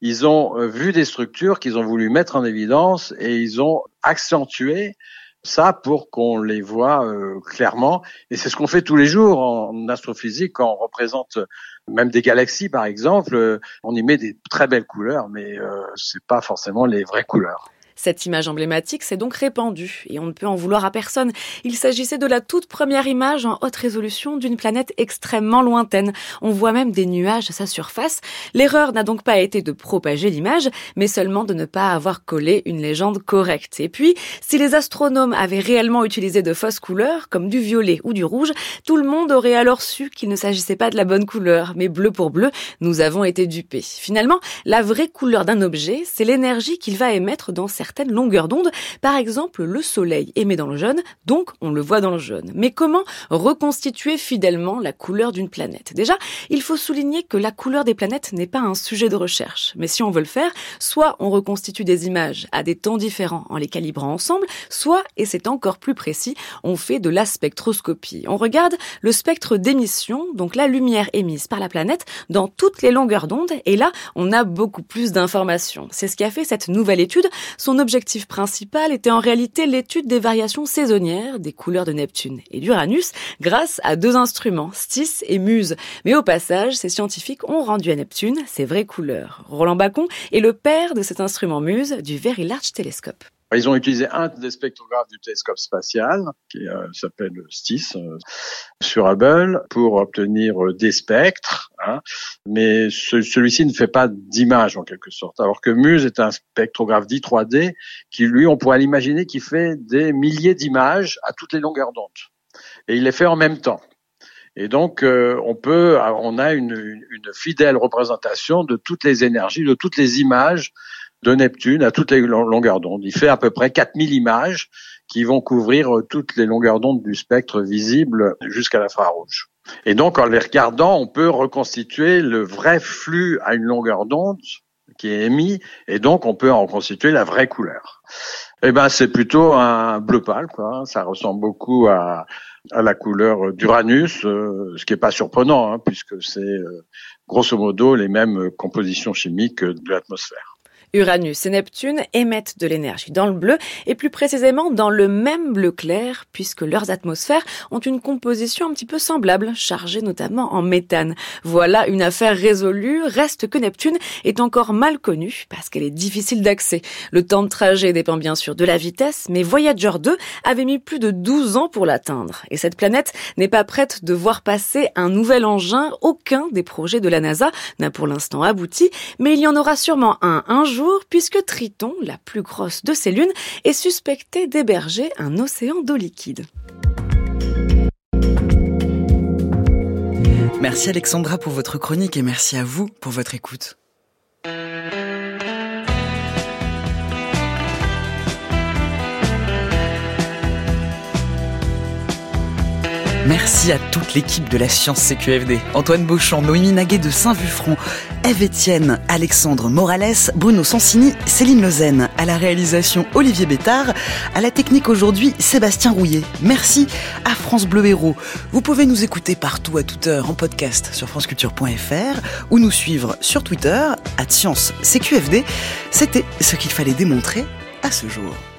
ils ont vu des structures qu'ils ont voulu mettre en évidence et ils ont accentué ça pour qu'on les voit euh, clairement. Et c'est ce qu'on fait tous les jours en astrophysique quand on représente même des galaxies, par exemple. Euh, on y met des très belles couleurs, mais euh, c'est pas forcément les vraies couleurs. Cette image emblématique s'est donc répandue et on ne peut en vouloir à personne. Il s'agissait de la toute première image en haute résolution d'une planète extrêmement lointaine. On voit même des nuages à sa surface. L'erreur n'a donc pas été de propager l'image, mais seulement de ne pas avoir collé une légende correcte. Et puis, si les astronomes avaient réellement utilisé de fausses couleurs, comme du violet ou du rouge, tout le monde aurait alors su qu'il ne s'agissait pas de la bonne couleur. Mais bleu pour bleu, nous avons été dupés. Finalement, la vraie couleur d'un objet, c'est l'énergie qu'il va émettre dans certaines longueurs d'onde. Par exemple, le soleil émet dans le jaune, donc on le voit dans le jaune. Mais comment reconstituer fidèlement la couleur d'une planète ? Déjà, il faut souligner que la couleur des planètes n'est pas un sujet de recherche. Mais si on veut le faire, soit on reconstitue des images à des temps différents en les calibrant ensemble, soit, et c'est encore plus précis, on fait de la spectroscopie. On regarde le spectre d'émission, donc la lumière émise par la planète, dans toutes les longueurs d'onde, et là, on a beaucoup plus d'informations. C'est ce qui a fait cette nouvelle étude. Son objectif principal était en réalité l'étude des variations saisonnières des couleurs de Neptune et d'Uranus grâce à deux instruments, STIS et MUSE. Mais au passage, ces scientifiques ont rendu à Neptune ses vraies couleurs. Roland Bacon est le père de cet instrument MUSE du Very Large Telescope. Ils ont utilisé un des spectrographes du télescope spatial, qui euh, s'appelle STIS, euh, sur Hubble, pour obtenir euh, des spectres, hein, mais ce, celui-ci ne fait pas d'image en quelque sorte, alors que MUSE est un spectrographe dit trois D, qui lui, on pourrait l'imaginer, qui fait des milliers d'images à toutes les longueurs d'onde, et il les fait en même temps. Et donc, euh, on peut, on a une, une, une fidèle représentation de toutes les énergies, de toutes les images de Neptune à toutes les longueurs d'onde. Il fait à peu près quatre mille images qui vont couvrir toutes les longueurs d'onde du spectre visible jusqu'à l'infrarouge. Et donc, en les regardant, on peut reconstituer le vrai flux à une longueur d'onde qui est émis, et donc on peut en reconstituer la vraie couleur. Eh ben, c'est plutôt un bleu pâle, quoi. Ça ressemble beaucoup à, à la couleur d'Uranus, euh, ce qui est pas surprenant, hein, puisque c'est euh, grosso modo les mêmes compositions chimiques de l'atmosphère. Uranus et Neptune émettent de l'énergie dans le bleu, et plus précisément dans le même bleu clair, puisque leurs atmosphères ont une composition un petit peu semblable, chargée notamment en méthane. Voilà une affaire résolue, reste que Neptune est encore mal connue, parce qu'elle est difficile d'accès. Le temps de trajet dépend bien sûr de la vitesse, mais Voyager deux avait mis plus de douze ans pour l'atteindre. Et cette planète n'est pas prête de voir passer un nouvel engin, aucun des projets de la NASA n'a pour l'instant abouti, mais il y en aura sûrement un un jour, puisque Triton, la plus grosse de ces lunes, est suspectée d'héberger un océan d'eau liquide. Merci Alexandra pour votre chronique et merci à vous pour votre écoute. Merci à toute l'équipe de la Science C Q F D. Antoine Beauchamp, Noémie Naguet de Saint-Vufron, Ève Etienne, Alexandre Morales, Bruno Sansini, Céline Lezen. À la réalisation, Olivier Bétard. À la technique aujourd'hui, Sébastien Rouillet. Merci à France Bleu Héros. Vous pouvez nous écouter partout à toute heure en podcast sur franceculture point f r ou nous suivre sur Twitter, arobase science C Q F D. C'était ce qu'il fallait démontrer à ce jour.